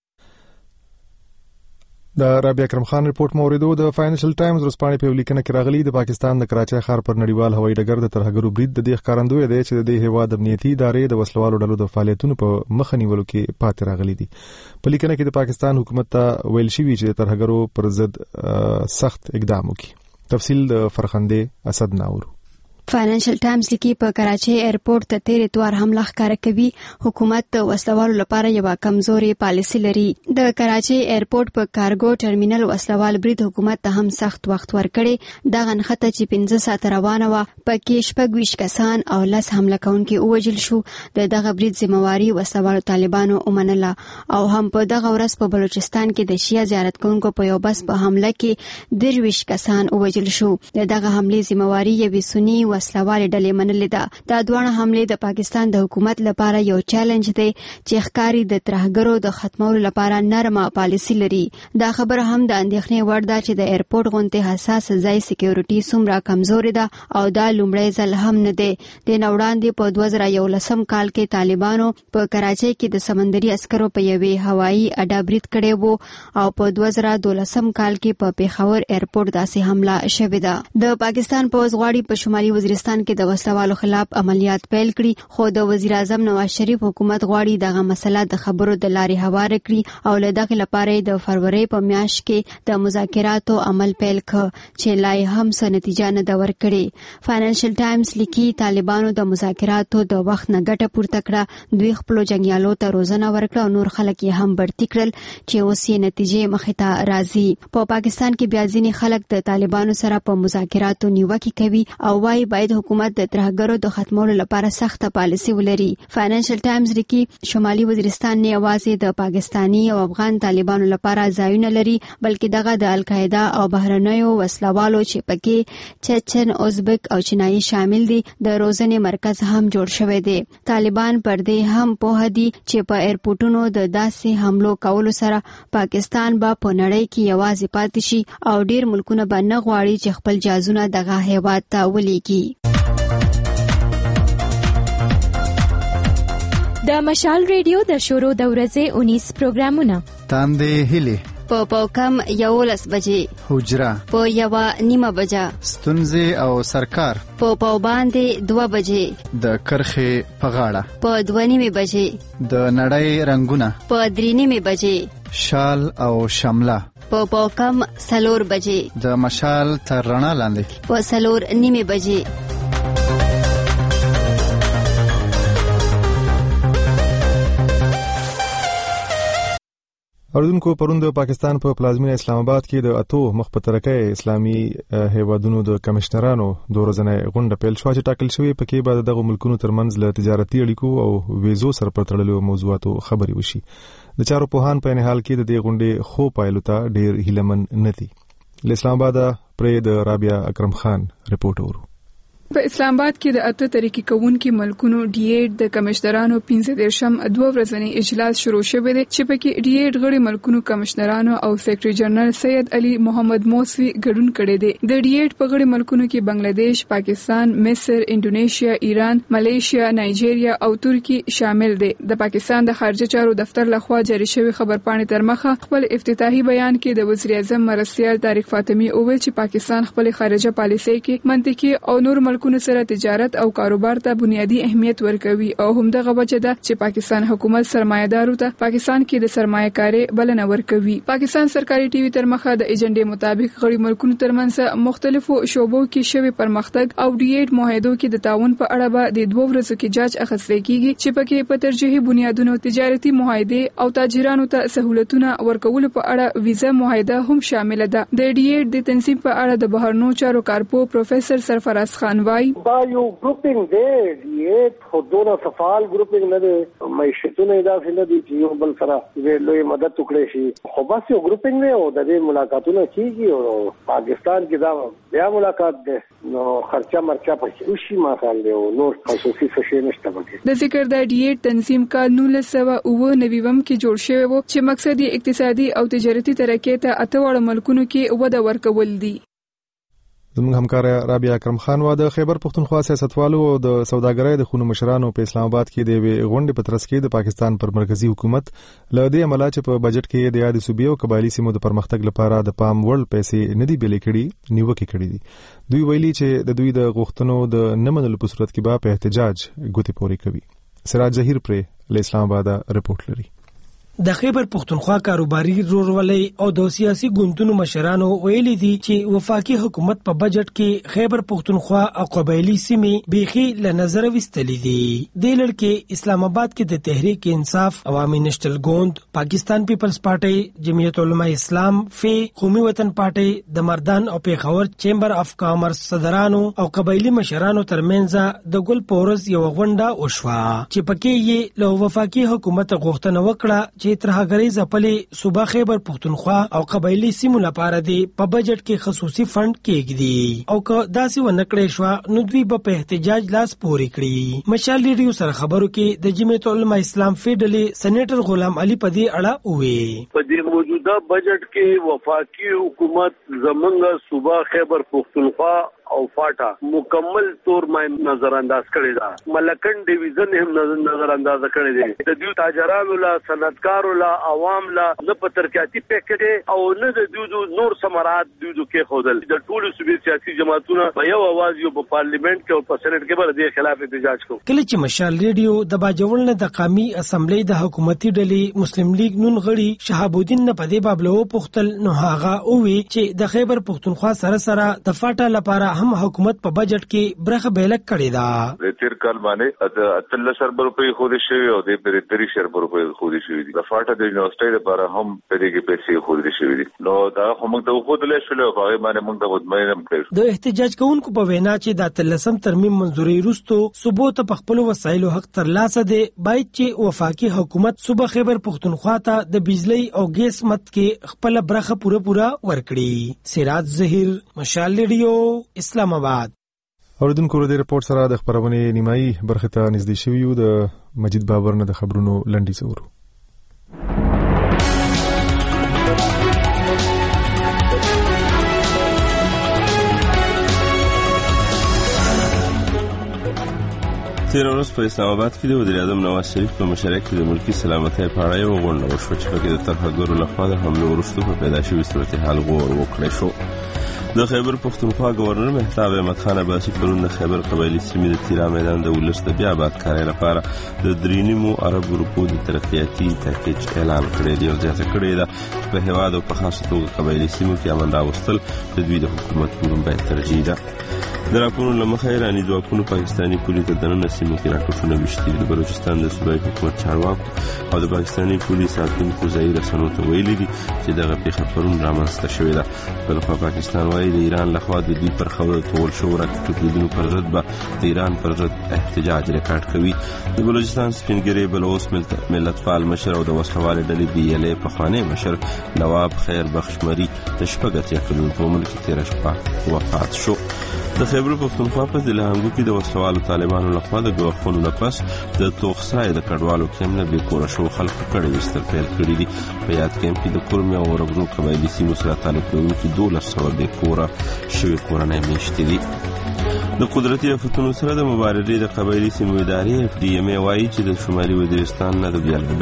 د رابعه اکرم خان رپورت موریدو. د فاینانشل ټایمز ورځپاڼې په لیکنه کې راغلي د پاکستان د کراچۍ ښار پر نړیوال هوایي ډګر د ترهګرو برید د دې ښکارندوی دی چې د دې هیواد امنیتي ادارې د وسلوالو ډلو د فعالیتونو په مخه نیولو کې پاتې راغلي دي. په لیکنه کې د پاکستان حکومت ته ویل شوی چې د ترهګرو پر ضد سخت اقدام وکړي. تفصیل د فرخنده اسد ناورو. فاینانشل ټایمز لیکي په کراچۍ ایرپورټ ته تیر اتوار حمله ښکاره کوي حکومت د وسلوالو لپاره یو کمزوري پالیسي لري. د کراچۍ ایرپورټ په کارګو ټرمینل وسلوال برید حکومت ته هم سخت وخت ورکړي. دا غنخته چې 15 ساعت روانه و پکې 26 کسان او 10 حمله کوونکي ووجل شو. دغه برید ذمہواری وسلوالو طالبانو ومنله او هم په دغه ورځ په بلوچستان کې د شیعه زیارت کوونکو په یو بس په حمله کې 23 کسان ووجل شو. دغه حمله ذمہواری یوې سنی وسلوالې ډلې منلې ده. دا دوه حملې د پاکستان د حکومت لپاره یو چیلنج دی چې ښکاری د ترهګرو د ختمولو لپاره نرمه پالیسي لري. دا خبره هم د اندېښنې وړ ده چې د ایرپورټ غونډې حساس ځای سکیورټي څومره کمزوري ده او دا لومړی ځل هم نه دی. د نوړاندې په 2011 کال کې طالبانو په کراچۍ کې د سمندري عسکرو په یوې هوایي اډه برید کړی وو او په 2012 کال کې په پیښور ایرپورټ داسې حمله شوې ده. د پاکستان پوځ غواړي په شمالي وزیرستان کې د وسلوالو خلاف عملیات پیل کړي، خو د وزیر اعظم نواز شریف حکومت غواړي دغه مسله د خبرو د لارې هواره کړي او له دغه لپاره د فروری په میاشت کې د مذاکراتو عمل پیل کړ چې لا هم څه نتیجه نه ده ورکړې. فاینانشل ټایمز لیکي طالبانو د مذاکراتو د وخت نه ګټه پورته کړه، دوی خپل جنگیالو ته روزنه ورکړه او نور خلک یې هم برتی کړل چې اوس یې نتیجې مخې ته راځي. په پاکستان کې بیا ځینې خلک د طالبانو سره په مذاکراتو نیوکه کوي او وايي باید حکومت د ترهګرو د ختمولو لپاره سخته پالیسي ولري. فاینانشل ټایمز لیکي شمالي وزیرستان نه یوازې د پاکستانی او افغان طالبانو لپاره ځایونه لري، بلکې دغه د القاعده او بهرنیو وسلوالو چې پکې چچن، ازبک او چینایي شامل دي د روزنې مرکز هم جوړ شوی دی. طالبان پر دې هم پوه دي چې په ایرپورټونو د داسې حملو کولو سره پاکستان به په نړۍ کې یوازې پاتې شي او ډیر ملکونه به نه غواړي چې خپل جازونه دغه هیواد ته ولیږي. د مشال ریډیو د شروع د ورځې 19 پروګرامونه تاندې هلي په کم 11 بجې، حجره په 1:30 بجه، ستونزې او سرکار په باندې 2 بجې، د کرخې په غاړه په 2:30 بجې، د نړۍ رنگونه په 3:30 بجې، شال او شمله په کم 4 بجې، د مشال تر رڼا لاندې په 4:30 بجې. اوردونکو پرون د پاکستان په پلازمینه اسلام آباد کې د اتو مخ په ترکه اسلامي هیوادونو د کمشنرانو د ورځنۍ غونډه پیل شو چې ټاکل شوی پکې بعد دغه ملکونو ترمنځ له تجارتي اړیکو او ویزو سره پرتړلو موضوعاتو خبري وشي. د چارو پوهان په نه حال کې د دې غونډې خو پایلو ته ډیر هیلمن نه دي. له اسلام آباد پرې د رابعه اکرم خان رپورټ ورو. په اسلام آباد کې د اته طریقې کوونکو ملکونو ډي8 د کمشنرانو 15 دوه ورځنی اجلاس شروع شوی دی چې پکې ډي8 غړي ملکونو کمشنرانو او سیکریټری جنرال سید علي محمد موسوي ګډون کړي دي. د ډي8 په غړي ملکونو کې بنگلاديش، پاکستان، مصر، انډونیشیا، ایران، ملیشیا، نایجیریا او ترکی شامل دي. د پاکستان د خارجه چارو دفتر لخوا جاری شوی خبرپاڼې تر مخه خپل افتتاحي بیان کې د وزیر اعظم مرستیال طارق فاطمی اوویل چې پاکستان خپل خارجه پالیسي کې منطقي او نور ملکونو سره تجارت او کاروبار ته بنیادی اهمیت ورکوي او همدغه وجه ده چې پاکستان حکومت سرمایه‌دارو ته پاکستان کې د سرمایه‌کاري بلنه ورکوي. پاکستان سرکاري ټي وي تر مخه د ایجنډې مطابق غړي ملکونو ترمنځ مختلفو شعبو کې شوی پرمختګ او ډي8 معاهدو کې د تعاون په اړه به د 2 ورځو کې جاج اخیستل کیږي چې پکې په ترجیحي بنیادونو تجارتي معاهده او تاجرانو ته سہولتونه ورکول په اړه ویزا معاهده هم شامل ده. د ډي8 د تنظیم په اړه د بهرنیو چارو کارپو پروفیسور سرفراز خان وايي دا یو ګروپینګ دی، ډي8 خو دونه فعال ګروپینګ نه دی، معیشتونه داسې نه دي چې یو بل سره د لوی مدد وکړي شي، خو بس یو ګروپینګ دی او د دې ملاقاتونه کیږي او پاکستان کې دا بیا ملاقات دی نو خرچه مرچه پکې وشي ماخال دی او نور خصوصي څه نشته پکې. د ذکر د ډي8 تنظیم کال 1999 کې جوړ شوی و چې مقصد یې اقتصادي او تجارتي ترقۍ ته اته وړ ملکونو کې وده ورکول دي. زموږ همکار رابعه اکرم خان و د خیبر پختونخوا سیاستوالو او د سوداګرۍ د خونو مشرانو په اسلام آباد کې د غونډې په ترڅ کې د پاکستان پر مرکزی حکومت له دې عمله چې په بجټ کې د یاد صوبې او قبایلی سیمو د پرمختګ لپاره د پام وړ پیسې ندي بلې کړي نیوکه کړې دي. دوی ویلي چې د دوی د غوښتنو د نه منلو په صورت کې به په احتجاج ګوتې پورې کوي. سراج ظهیر پر له اسلام آباد رپورټ لري. د خیبر پختونخوا کاروباري رورولۍ او د سیاسي ګوندونو مشرانو ویلي دي چې وفاقي حکومت په بجټ کې خیبر پختونخوا او قبایلی سیمې بیخي له نظر وستلې دي. د لړ کې اسلام آباد کې د تحریک انصاف، عوامي نېشنل ګوند، پاکستان پیپلز پارټي، جمعیت علماء اسلام، فی قومي وطن پارټي، د مردان او پیښور چیمبر اف کامرس صدرانو او قبایلی مشرانو ترمنځ د ګل پورز یو غونډه وشوه چې پکې یې له وفاقي حکومت غوښتنه وکړه چې ترهګرۍ ځپلې صوبه خیبر پختونخوا او قبایلی سیمو لپاره دی په بجټ کې خصوصي فند کېږدي او که داسې ونه کړې شوه نو دوی به په احتجاج لاس پورې کړي. مشال ریډیو سره خبرو کې د جمعیت علماء اسلام فی ډلې سېنیټر غلام علي په دې اړه وویل په دې موجوده بجټ کې وفاقي حکومت زمونږ صوبه خیبر پختونخوا او فاټا مکمل تور ماین نظر انداز کړی دا ملکن ډیویژن هم نظر انداز کړی دی د دیو تاجرانو لا صنعتکارو لا عوام لا نه په ترقیاتي پیکټ او نه د دیو نور ثمرات دیو کې خودل د ټولو صوبې سیاسي جماعتونو په یو आवाज یو په پارلیمنت کې او په سېنات کې بر دې خلاف احتجاج کو. کله چې مشال ریډیو د باجوړ نه د قومي اسمبلی د حکومتي ډلې مسلم لیگ نون غړي شهاب الدین نه په دې بابلو پختل نو هغه او وی چې د خیبر پختونخوا سره د فاټا لپاره هم حکومت په بجټ کې برخه بیلک کړی دا. تیر کال باندې اتل سربر په خو دې شوی او د پرتری سربر په خو دې شوی د فاټا د یونیورسيټي لپاره هم پرې کې پیسې خو دې شوی دي نو دا هم د خو دې شوی او هغه باندې موږ د مطمئنم کړو. د احتجاج کوونکو په وینا چې د تلسم ترمیم منځوري وروسته صوبو ته په خپل وسایلو حق ترلاسه دي باید چې وفاقي حکومت صوبه خیبر پختونخوا ته د بجلی او ګیس مت کې خپل برخه پوره ورکړي. سراج ظهیر مشال ریډیو اسلام آباد. اوریدونکو د رپورت سره د خبرونه نیمایي برخه ته نږدې شوی یو د مجید بابر نه د خبرونو لنډی څورو. تیر ورځ په اسلام آباد کې د وزیر اعظم نواز شریف په مشرۍ کې د ملکی سلامتۍ په اړه یو غونډه وشوه چې پکې د ترهګرو لخوا د حملو وروسته په پیدا شوي صورتحال غور وکړی شو. د خیبر پختونخوا گورنر مهتاب احمد خان عباسي پرون د خیبر قبایلي سیمې د تیرا میدان د ولس د بیا آبادکارۍ لپاره د 3.5 ارب روپو د ترقیاتي پیکیج اعلان کړی دی او زیاته کړې ده چې په هېواد او په خاصه توګه قبایلي سیمو کې امن راوستل د دوی د حکومت لومړۍ ترجیح ده. د راپورونو له مخې ایراني ځواکونو پاکستاني پولي ته دننه سیمو کې راکټونه ویشتي د بلوچستان د صوبایي حکومت چارواکو او د پاکستاني پولي ساتونکو ځایي رسنیو ته ویلي دي چې دغه پیښه پرون رامنځته شوې ده. بل خوا پاکستان وایي د ایران لخوا د دوی پر خاوره توغل شوو راکټو کېدونو پر ضد به د ایران پر ضد احتجاج ریکارډ کوي. د بلوچستان سپینګیري بل اوس ملتپال مشر او د وسلوالې ډلې BLA پخوانی مشر نواب خیر بخش مري د شپږ اتیا کلونو په عمر کې تېره شپه وفات شو. د خیبر پختونخوا په ضلع هنګو کې د وسلوالو طالبانو لخوا د ګواښونو نه پس د توخسای د کډوالو کیمپ نه بې کوره شوو خلکو کډه ویستل پیل کړي دي. په یاد کیمپ کې د کورمې او ورغرو قبایلي سیمو سره تعلق لرونکي 1200 بې کوره شوي کورنۍ میشتې دي. د قدرتي آفتونو سره د مبارزې د قبایلي سیمو ادارې FDMA وایي چې د شمالي وزیرستان نه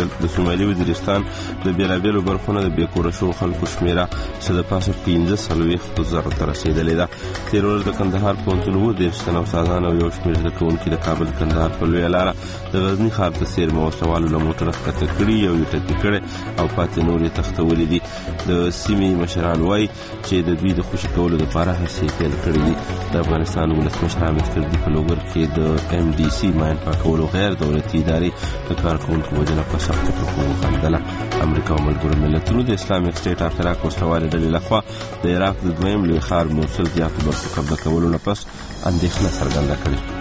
د بیلابیلو برخو نه د بې کوره شوو خلکو شمېره څه د پاسه 45,000 ته رسېدلې ده. تېره ورځ د کندهار پوهنتون 30 تنه استادان او یو شمېر زده کوونکي د کابل کندهار په لویه لاره د غزني ښار ته څېرمه وسلوالو له موټره ښکته کړي یو یې ټپي کړی او پاتې نور یې تښتولي دي. د سیمې مشران وایي چې د دوی د خوشي کولو دپاره هڅې پیل کړي دي. د افغانستان ولسمشر حامد کرزي په لوګر کې د MDC ماین پاکولو غیر دولتي ادارې د کارکوونکو وژنه په سختو ټکو وغندله. امریکا او ملګرو ملتونو د اسلامک سټیټ اف عراق وسلوالې ډلې لخوا د عراق د دویم لوی ښار موصل زیاتو برخو قبضه کولو نه پس اندېښنه څرګنده کړې.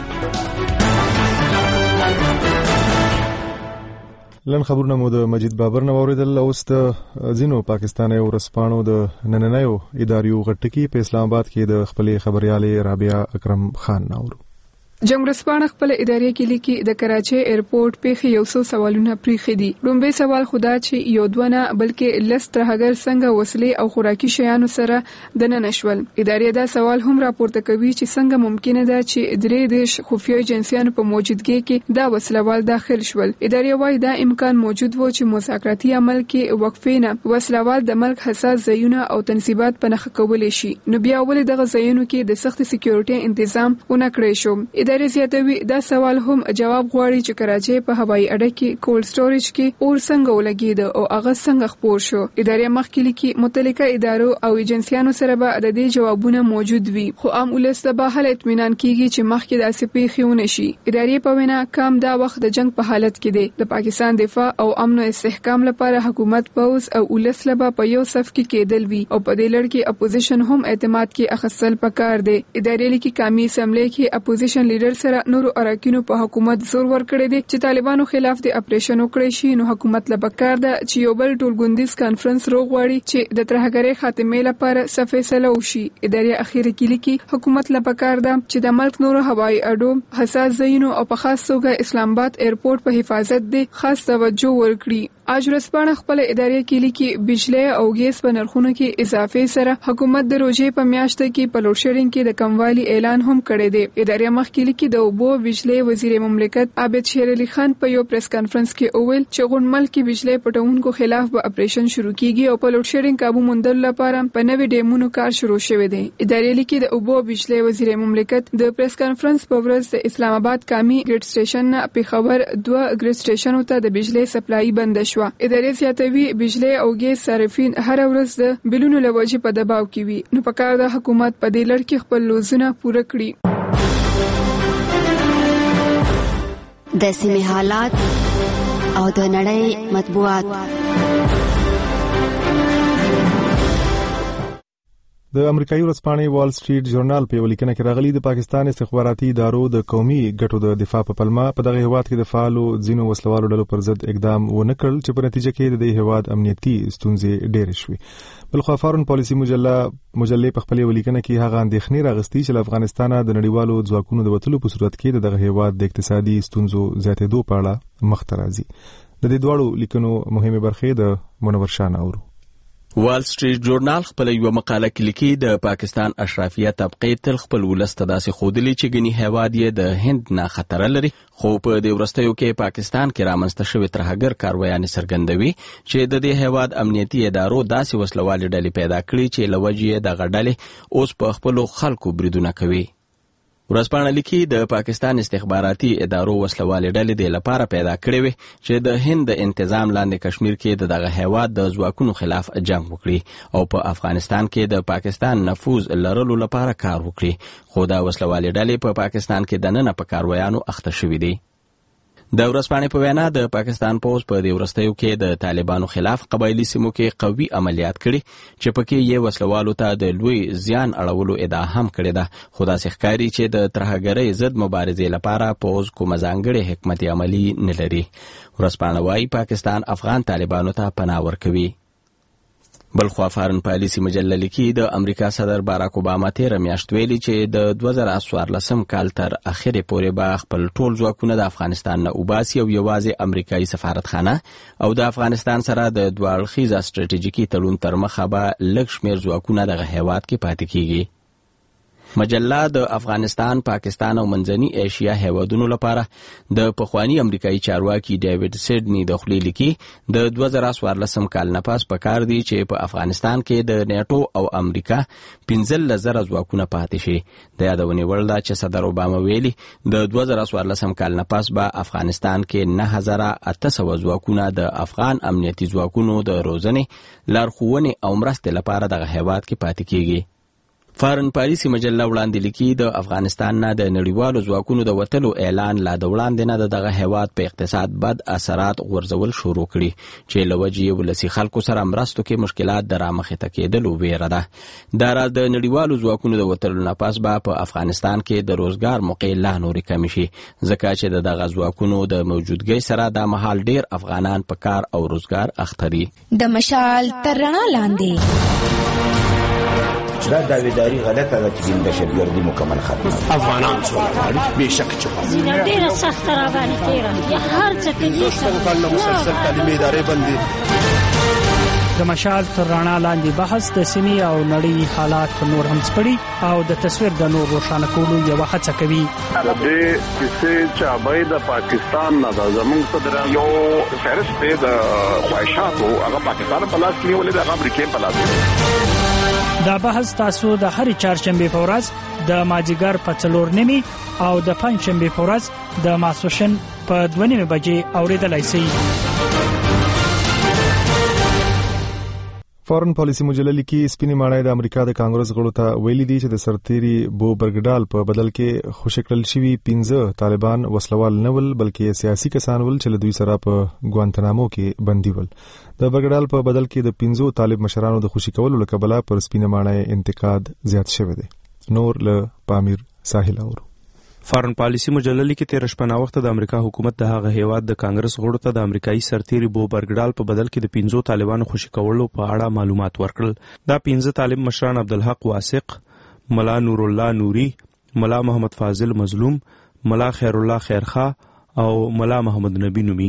لن خبرونه مو د مجید بابر نه واوریدل. اوس د ځینو پاکستاني ورځپاڼو د نننیو اداریو غټکی په اسلام آباد کې د خپلې خبريالې رابعه اکرم خان ناورو. جنگ ورځپاڼه خپل ادارې کې لیکي د کراچۍ ایرپورټ پیښې یو څو سوالونه پریښي دي. لومبي سوال خدا چې یو دونه بلکې لس ترهګر څنګه وسلې او خوراکي شیانو سره دننه شول. ادارې دا سوال هم راپورته کوي چې څنګه ممکنه ده چې درې د خفیه ایجنسیانو په موجودګۍ کې دا وسلوال داخل شول. ادارې وايي دا امکان موجود و چې مذاکراتي عمل کې وقفې نه وسلوال د ملک حساس ځایونه او تنصیبات په نښه کولای شي. نو بیا ولې دغه ځایونو کې د سخت سکیورټي تنظیم ونه کړی شو؟ ادارې زیاتوي دا سوال هم جواب غواړي چې کراچۍ په هوایي اډه کې کولډ سټوریج کې اور څنګه ولګید او هغه څنګه خپور شو. ادارې مخکې لیکي متعلقه ادارو او ایجنسیانو سره به د دې جوابونه موجود وي خو عام ولس ته به هله اطمینان کیږي چې مخکې داسې پیښې ونه شي. ادارې په وینا کام دا وخت د جنگ په حالت کې دی. د پاکستان دفاع او امن او استحکام لپاره حکومت پوز او ولس لپاره په یو صف کې کېدل وي او په دې لړ کې اپوزیشن هم اعتماد کې اخصل پکار دی. ادارې لیکي قومي اسمبلی کې اپوزیشن لیډر سره نورو اراکینو په حکومت زور ورکړی دی چې طالبانو خلاف د اپریشن وکړي شي. نو حکومت له پکار ده چې یو بل ټولګوندیز کانفرنس روغواړي چې د ترهګرۍ خاتمه لپاره څه فیصله وشي. ادارې اخیری کې لیکي حکومت له پکار ده چې د ملک نورو هوایي اډو حساس ځایونو او په خاص توګه اسلام آباد ایرپورټ په حفاظت دی خاص توجه ورکړي. اج ورځپاڼه خپل ادارې کې لیکي بجلی او ګیس په نرخونو کې اضافه سره حکومت د روزې په میاشت کې په لوډ شیډینګ کې د کموالي اعلان هم کړی دی. ادارې مخکې لیکي د اوبو بجلی وزیر مملکت عابد شیر علي خان په یو پریس کانفرنس کې وویل چې غونډمل کې بجلی پټونکو خلاف به اپریشن شروع کیږي او په لوډ شیډینګ قابو موندلو لپاره په نوي ډیمونو کار شروع شوی دی. ادارې لیکي د اوبو بجلی وزیر مملکت د پریس کانفرنس په ورځ د اسلام آباد کامي ګریډ سټیشن نه په خبر 2 ګریډ سټیشنونو ته د بجلی سپلای بند شو. ادارې زیاتوي بجلی او ګیس صارفین هر ورځ د بلونو لوجه په دباو کې وي. نو په کار د حکومت په دې لړ کې خپل لوزونه پوره کړي. د سیمې حالات او د نړۍ مطبوعات. د امریکایي ورځپاڼې وال سټریټ ژورنال په ولیکنه کې راغلي د پاکستان استخباراتي ادارو د قومي ګټو د دفاع په پلمه په دغه هیواد کې د فعالو ځینو وسلوالو ډلو پر ضد اقدام ونه کړ چې په نتیجه کې د دې هیواد امنیتي ستونزې ډېرې شوې. بلخو فارن پالیسي مجلې په خپل ولیکنه کې هغه اندېښنې راغستې چې له افغانستان د نړیوالو ځواکونو د وتلو په صورت کې دغه هیواد د اقتصادي ستونزو زیاتېدو په اړه مخ ته راځي. د دې دواړو لیکنو مهمه برخې د منور شاه اورو. وال سټریټ ژورنال خپل یو مقاله کې لیکي د پاکستان اشرافیه طبقه تل خپل ولست داسې خودلی چې غني هیواد یې د هند نه خطر لري، خو په دې ورستیو کې پاکستان کې رامنځته شوی ترهګر کاروایان څرګندوي چې د دې هیواد امنیتي ادارو داسې وسلوالې ډلې پیدا کړې چې لوجې د غډلې اوس په خپل خلکو بریدونه کوي. ورځپاڼه لیکي د پاکستان استخباراتي ادارو وسلوالې ډلې د لپاره پیدا کړې وي چې د هند د انتظام لاندې کشمیر کې دغه هیواد د ځواکونو خلاف جنگ وکړي او په افغانستان کې د پاکستان نفوذ لرلو لپاره کار وکړي، خو دا وسلوالې ډلې په پاکستان کې دننه په کاروایانو اخته شوې دي. د ورځپاڼې په وینا د پاکستان پوز په دې ورستیو کې د طالبانو خلاف قبایلی سیمو کې قوي عملیات کړي چې پکې یې وسلوالو ته د لوی زیان اړولو ادعا هم کړې ده، خو داسې ښکاري چې د ترهګرۍ ضد مبارزې لپاره پوز کومه ځانګړې حکمت عملي نه لري. ورځپاڼه وايي پاکستان افغان طالبانو ته پناه ورکوي. بلخوا فارن پالیسی مجله لیکي د امریکا صدر باراک اوباما تیر میاشت ویلي چې د 2014 کال تر اخره پورې به خپل ټول ځواکونه د افغانستان نه وباسي او یوازې امریکایي سفارتخانه او د افغانستان سره د دوه اړخیزه ستراتیژیکي تړون تر مخه به لږ شمېر ځواکونه دغه هیواد کې پاتې کیږي. مجله د افغانستان، پاکستان او منځني ایشیا هیوادونو لپاره د پخوانی امریکایي چارواکي ډیوډ سیډنی د خپل لیکي د 2014 کال نه پاس پکار دی چې په افغانستان کې د نیټو او امریکا 15,000 ځواکونه پاتې شي. د یادونې وړ ده چې صدر اوباما ویلي د 2014 کال نه پاس به افغانستان کې 9,800 ځواکونه د افغان امنیتي ځواکونو د روزنې، لارښوونې او مرستې لپاره دغه هیواد کې پاتې کیږي. فارن پالیسی مجله وړاندې لیکي د افغانستان نه د نړیوالو ځواکونو د وتلو اعلان لا د وړاندې نه دغه هیواد په اقتصاد بد اثرات غورځول شروع کړي چې له وجې ولسي خلکو سره مرستو کې مشکلات د رامخې ته کېدلو ویره ده. دا راز د نړیوالو ځواکونو د وتلو نه پس به په افغانستان کې د روزګار موقع لا نورې کمې شي، ځکه چې دغه ځواکونو د موجودګۍ سره دا مهال ډیر افغانان په کار او روزګار اخته دي. د مشال تر رڼا لاندې دا داویداری غلطه ده چې د دهشتګردي مکمل ختمه افغانان څومره غواړي بېشکه چې ډېره سخته راباندې تېره هر څه کوي کال مسلسل تعلیمي ادارې بندي. د مشال تر رڼا لاندې بحث د سیمې او نړۍ حالات نور هم سپړي او د تصویر د نور روښانه کولو یوه هڅه کوي. د دې کیسې چابۍ د پاکستان نه ده، زموږ صدر یو فهرست دی د خواهشاتو، هغه پاکستان په لاس کې نیولې ده، هغه امریکا په لاس کې. دا بحث تاسو د هر چهارشنبه په ورځ د مازیګر په 4:30 او د پنځشنبه په ورځ د ماسوشن په 2:30 بجې اوریدلای شئ. فارن پالیسی مجله لیکي سپینې ماڼۍ د امریکا د کانګرس غړو ته ویلي دي چې د سرتیري بو برګډال په بدل کې خوشکړل شوي 15 طالبان وسلوال نه ول بلکې سیاسي کسان ول چې له دوی سره په ګوانتنامو کې بندي ول. د برګډال په بدل کې د 15 طالب مشرانو د خوشي کولو لکبله پر سپینې ماڼۍ انتقاد زیات شوی دی. نور له پامیر ساحل اورو. فارن پالیسی مجله لیکي تیر شپه وخت د امریکا حکومت د هغه هیواد د کانګرس غړو ته د امریکایي سرتیري بو برګډال په بدل کې د 15 طالبانو خوشي کولو په اړه معلومات ورکړل. دا 15 طالب مشران عبدالحق واثق، ملا نور الله نوري، ملا محمد فاضل مظلوم، ملا خیر الله خیرخوا او ملا محمد نبی نومیږي.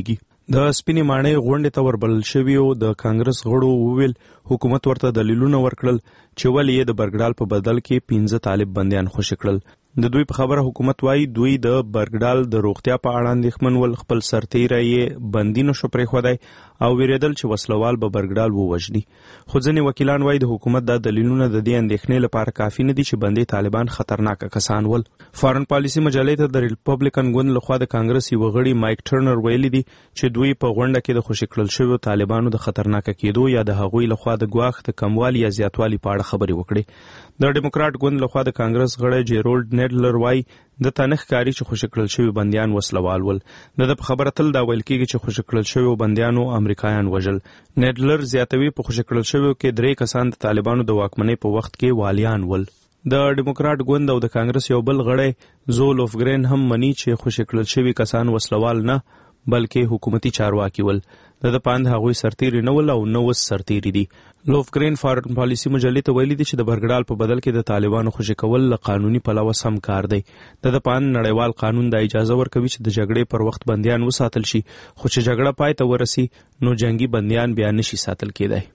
د سپینې ماڼۍ غونډې ته وربلل شویو د کانګرس غړو وویل حکومت ورته دلیلونه ورکړل چې ولې یې د برګډال په بدل کې 15 طالب بندیان خوشي کړل. د دوی په خبره حکومت وايي دوی د برګډال د روغتیا په اړه اندېښمن ول، خپل سرتیری یې بندي نشو پرېښودی او ویریدل چې وسلوال به برګډال ووژني. خو ځینې وکیلان وايي د حکومت دا دلیلونه د دې اندېښنې لپاره کافي نه دي چې بندي طالبان خطرناکه کسان ول. فارن پالیسي مجلې ته د ریپبلیکن ګوند لخوا د کانګرس یو غړي مایک ټرنر ویلي دي چې دوی په غونډه کې د خوشي کړل شویو طالبانو د خطرناکه کېدو یا د هغوی لخوا د ګواښ د کموالي یا زیاتوالي په اړه خبرې وکړي. د ډیموکراټ ګوند لخوا د کانګرس غړی جیرولډ نیډلر وايي د تنخ کاری چې خوشي کړل شوی بندیان وسلوال ول. د خبره تل دا ویل کېږي چې خوشي کړل شوی بندیانو امریکایان وژل. نیډلر زیاتوي په خوشي کړل شوی کې 3 کسان د طالبانو د واکمنۍ په وخت کې والیان ول. د ډیموکراټ ګوند او د کانګرس یو بل غړی زول اوفګرین هم مني چې خوشي کړل شوی کسان وسلوال نه بلکې حکومتي چارواکي ول. د پاند هغوی سرتیری نه ول او نو سرتیری دي. لوفګرین فارن پالیسي مجلې ته ویلي دي چې د برګډال په بدل کې د طالبانو خوشي کول له قانوني پلوه سم کار دی. د پاند نړیوال قانون د اجازه ورکوي چې د جګړې پر وخت بندیان وساتل شي، خو چې جګړه پای ته ورسي نو جنگي بندیان بیا نشي ساتل کېدای.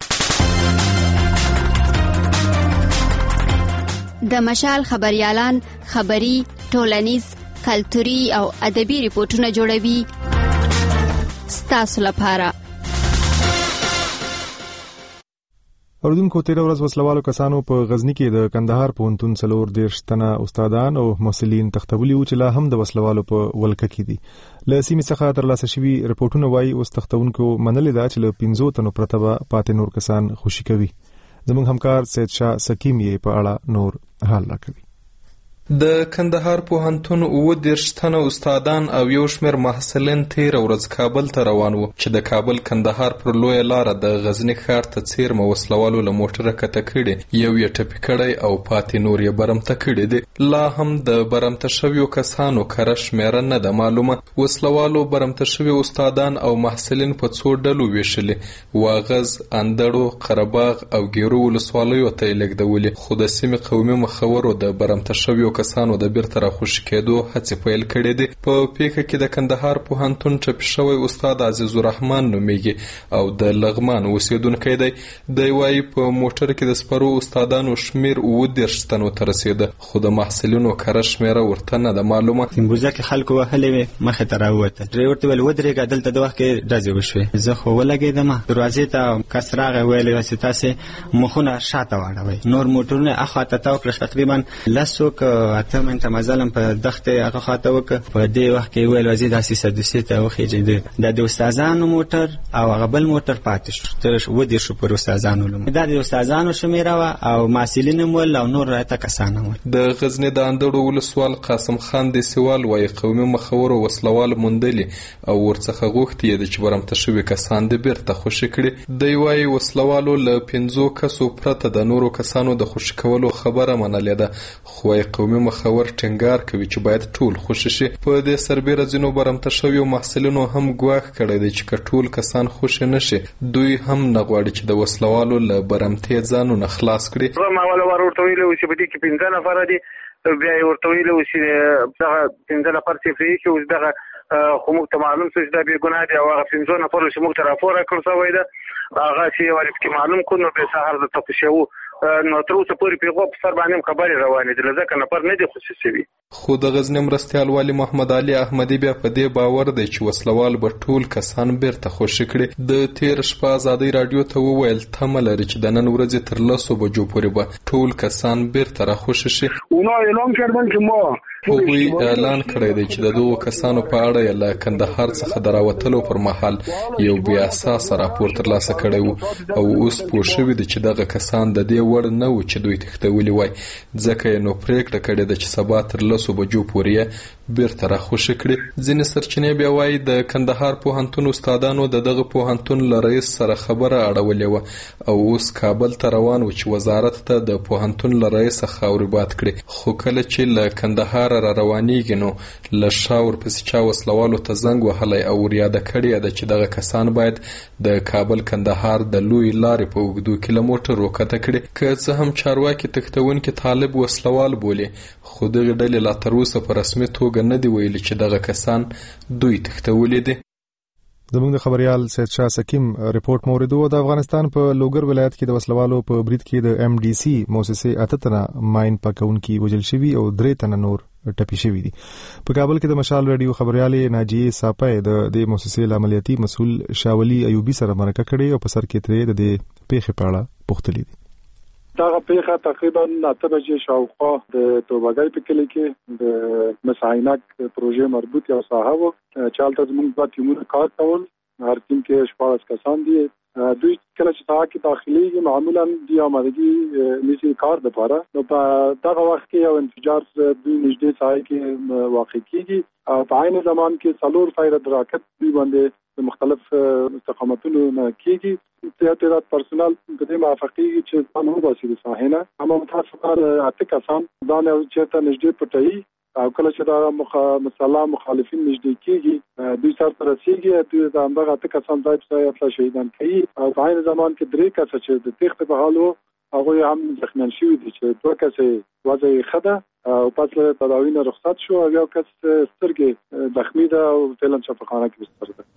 د مشال خبريالان خبري، ټولنیز، کلتوري او ادبي ریپورتونه جوړوي ستاسو لپاره. اوردونکو تیر ورځ وسلوالو کسانو په غزنی کې د کندهار پوهنتون 14 تنه استادان او محصلین تختولی او چې لا هم د وسلوالو په ولکه کې دي. له سیمې څخه ترلاسه شوي رپورټونه وايي اوس تختونکو منلې ده چې له 15 تنو پرته پاتې نور کسان خوشي کوي. زموږ همکار سید شاه سکیم یې په اړه نور حال راکوي. د کندهار پوهنتون 19 تنه استادان او یو شمېر محصلین تیر ورځ کابل ته روان وو چې د کابل کندهار پر لویه لاره د غزنی ښار ته څیرمه وسلوالو له موټره کته کړي، یو یې ټپي کړی او پاتې نور یې برمته کړي دي. لا هم د برمته شویو کسانو کره شمیره نه ده معلومه. وسلوالو برمته شوي استادان او محصلین په 2 ډلو ویشلې، واغز، اندړو، قرهباغ او ګیرو ولسوالیو ته یې لېږدولې. خو د سیمې قومي مخورو د برمته شویو کسانو د بیرته راخوشي کېدو هڅې پیل کړې دي. په پیښه کې د کندهار پوهنتون ټپي شوی استاد عزیز الرحمن نومیږي او د لغمان اوسیدونکی دی. دی وايي په موټر کې د سپرو استادانو شمیر 19 تنو ته رسیده، خو د محصلینو کره شمیره ورته نه ده معلومه. تیمبوزه کې خلکو وهلې وې، مخې ته راووته، ډرایور ته ویل ودرېږه دلته د وخت کې ډزې وشوې. زه خو ولګېدم، دروازې ته کس راغی ویل چې تاسې مخونه شاته واړوئ. نور موټرونه اخواته تاو کړل، تقریبا 10 اته منټه مزلم په دښته هغه خاطه وکړه. په دې وخت کې ویل وزید اسې سدوسي ته وخېږي د استادانو موټر او هغه بل موټر پاتې شو. تر شو ودې شو پر استادانو لمه دا د استادانو شمیره او محصلین مول او نور راته کسانه ول. د غزنی د اندړو ولسوال قاسم خان د سیوال وايي قومي مخور او وسلوال مندلي او ورڅخه غوښتي د چې برمته شوی کسان د بیرته خوشی کړي. دی وايي وسلوالو له 15 کسو پرته د نورو کسانو د خوشی کولو خبره منلې ده، خو قومي مخور ټینګار کوي چې باید ټول خوشی شي. په دې سربېره ځینو برمته شویو محصلینو هم ګواښ کړی دی چې ټول کسان خوشی نشي. دوی هم نه غواړي چې د وسلوالو له برمتې ځانونه خلاص کړي. زه ما ورته ویلو چې په دې کې 15 نفر دي، بیا ورته ویلو چې دغه 15 نفر چې فری کې اوس دغه خو موږ ته معلوم شو چې دا بې ګناه دي او هغه 15 نفر چې موږ ته راپور راکړل شوی ده هغه چې ولې کې معلوم کړو نو به سهار د تفشو نو تر اوسه پورې پیغو په سر باندې خبرې روانې دي، ځکه نفر نه دي خوشي شوي. خو د غزنی مرستیال والی محمد علي احمدي بیا په دې باور دی چې وسلوال به ټول کسان بیرته خوشي کړي. د تیر شپه ازادي رادیو ته وویل تمه لري چې د نن ورځې تر 10 بجو پورې به ټول کسان بیرته راخوشي شي. هغوی اعلان کړی دی چې د دوه کسانو په اړه یې له کندهار څخه د راوتلو پر مهال یو بې اساسه راپور ترلاسه کړی و او اوس پوه شوي دي چې دغه کسان د دې وړ نه و چې دوی تښتولي وای، ځکه یې نو پرېکړه کړې ده چې سبا تر 10 بجو پورې یې بیرته راخوشي کړي. ځینې سرچینې بیا وایي د کندهار پوهنتون استادانو د دغه پوهنتون له رئیس سره خبره اړولې وه او اوس کابل ته روان و چې وزارت ته د پوهنتون له رئیس خاورې باد کړي. خو کله چې له کندهار را روانېږي نو له شاور پسې چا وسلوالو ته زنګ وهلی او وریاده کړې ده چې دغه کسان باید د کابل کندهار د لوی لارې په اوږدو کې له موټر وکته کړي. که څه هم چارواکي تښتونکي طالب وسلوال بولي، خو دغه ډلې لا تر اوسه په رسمي توګه نه دي ویلي چې دغه کسان دوی تښتولي دي. زموږ د خبريال سید شاه سکیم ریپورت موردو د افغانستان په لوګر ولایت کې د وسلوالو په برید کې د ام ډي سي مؤسسه اتتنا ماين پکونکي وجل شوی او 3 تنه نور ټپي شوی دي. په کابل کې د مشال رادیو خبريال ناجیه صاپه د مؤسسه عملیاتي مسؤل شاولي ایوبي سره مرکه کړې او په سر کې ترې د پیښې په اړه پوښتنه دي. دا پیښه تقریبا 8 بجې شاوخوا د توبګای په کلی کې د مساینک پروژې مربوط یو صاحب چالت زموږ په ټیمونو کار کول. هر ټیم کې 14 کسان دي. دوی کله چې تاکي داخلي معمولا دی آمادګي نشي کار د پاره نو په دغه وخت کې یو انفجار دوی نږدې ځای کې واقع کیږي او په عین زمان کې څلور فایر دراکت دوی باندې مختلف استقامتونو کیږي. تیاترات پرسونل د دې موافقي چې څنګه واسي د ساحنه هم متاسفانه اته کسان دا نه چې نږدې پټي او کله چې دا مسله مخالفین نږدې کیږي دوی سره رسیږي دوی د همدغه اته کسان ځای په شهیدان کوي او په عین زمان کې 3 کس چې د تخت په حالو هغه هم زخمیان شوي دي چې 2 کس وضع خده او پس له تداوی نه رخصت شو او یو کس سترګې زخمی ده او فعلا شفاخانه کې بستر ده.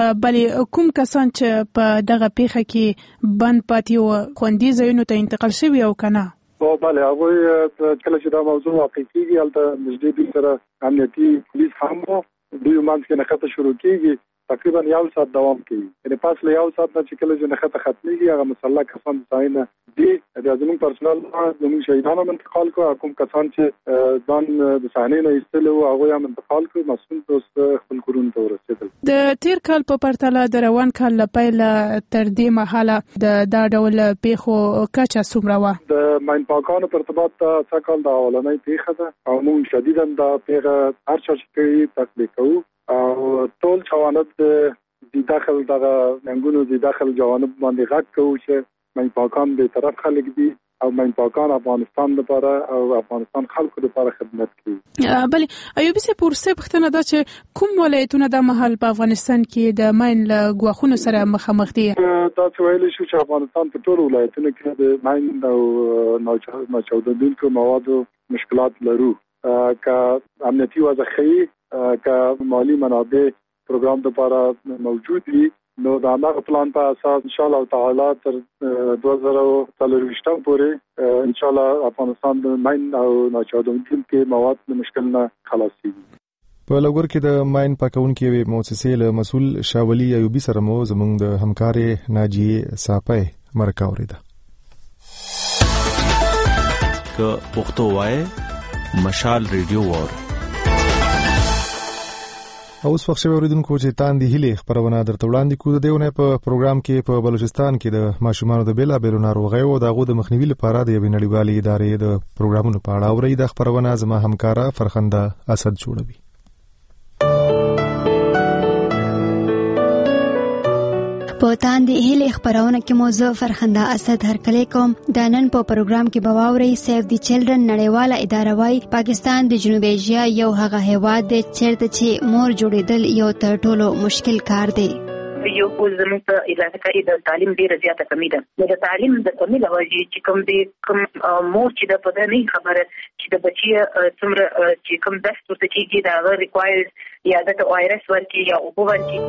بلې کوم کسان چې په دغه پیښه کې بند پاتې او خوندي ځایونو ته انتقال شوي او کنه؟ بله هغه کله چې دا موضوع واقع کیږي هلته نږدې دوی سره امنیتي پولیس هم دوی منځ کې نښته شروع کیږي تقریبا 1 ساعت دوام کوي. یعنی پس له 1 ساعت نه چې کله چې نښته ختميږي هغه مسله کسان ځاینه دي د زموږ پرسونل زموږ شهیدانو منتقال کو کوم کسان چې ځان د صحنې نه ایستلو هغه هم منتقال کو مسؤل دوست خپل کورون ته ورسېدل. د تیر کال په پرتله د روان کال لپاره تر دې مهاله دا ډول پیښو کچه څومره و؟ د ماين پاکانو په ارتباط څه کال دا اولنۍ پیښه ده او موږ شدیداً دا پیښه هر چا چې کوي تطبیق کوو او ټول جوانب د داخل دغه منګونو د داخل جوانب باندې غږ کوو چې ماين پاکان به طرف خلک دي او ماين پاکان افغانستان لپاره او افغانستان خلکو لپاره خدمت کوي. بلې ایوبي سي پورسه پختنه دا چې کوم ولایتونه د محل په افغانستان کې د ماين له غواخونو سره مخامخ دي؟ دا ویل شو چې افغانستان په ټول ولایتونو کې د ماين او ناچاودونکو موادو مشکلات لرو. که امنیتي وضعیت که مالی منابع پروګرام لپاره موجود وي نو دا هغه پلان په اساس ان شاء الله تعالی تر 2023 پورې ان شاء الله افغانستان د ماين او ناچاودونکو مواد د مشکل نه خلاص کیږي. په لوګر کې د ماين پکونکي مؤسسې له مسؤل شاولي ایوبي سره مو زموږ د همکارې ناجیه صاپه مرکه اوریده. که پښتو وای مشال ریډیو وور اوس وخت شوی اوریدونکو چې تاندې هلي خبرونه درته وړاندې کوو. د دیونه په پروګرام کې په بلوچستان کې د ماشومانو د بیلابېلو ناروغیو او دغه د مخنیوي لپاره د یوې نړیوالې ادارې د پروګرامونو په اړه اوري. د خبرونه زما همکارا فرخنده اسد جوړوي. په تاندې هلي خبرونه کې موضوع فرخنده اسد هرکلی کوم. د نن په پروګرام کې بواوري سیف دی چلډرن نړیواله اداره وايي پاکستان د جنوب ایشیا یو هغه هیواد دی چیرته چې مور جوړېدل یو تر ټولو مشکل کار دی. یو زموږ په علاقه کې د تعلیم ډیره زیاته کمی ده. د تعلیم د کمی له وجې چې کوم مور چې د پدې نه خبره چې د بچي څومره چې کوم درس ورته کېږي دا ریکوایرډ یا د وایرس ورکی یا اوبو ورکی.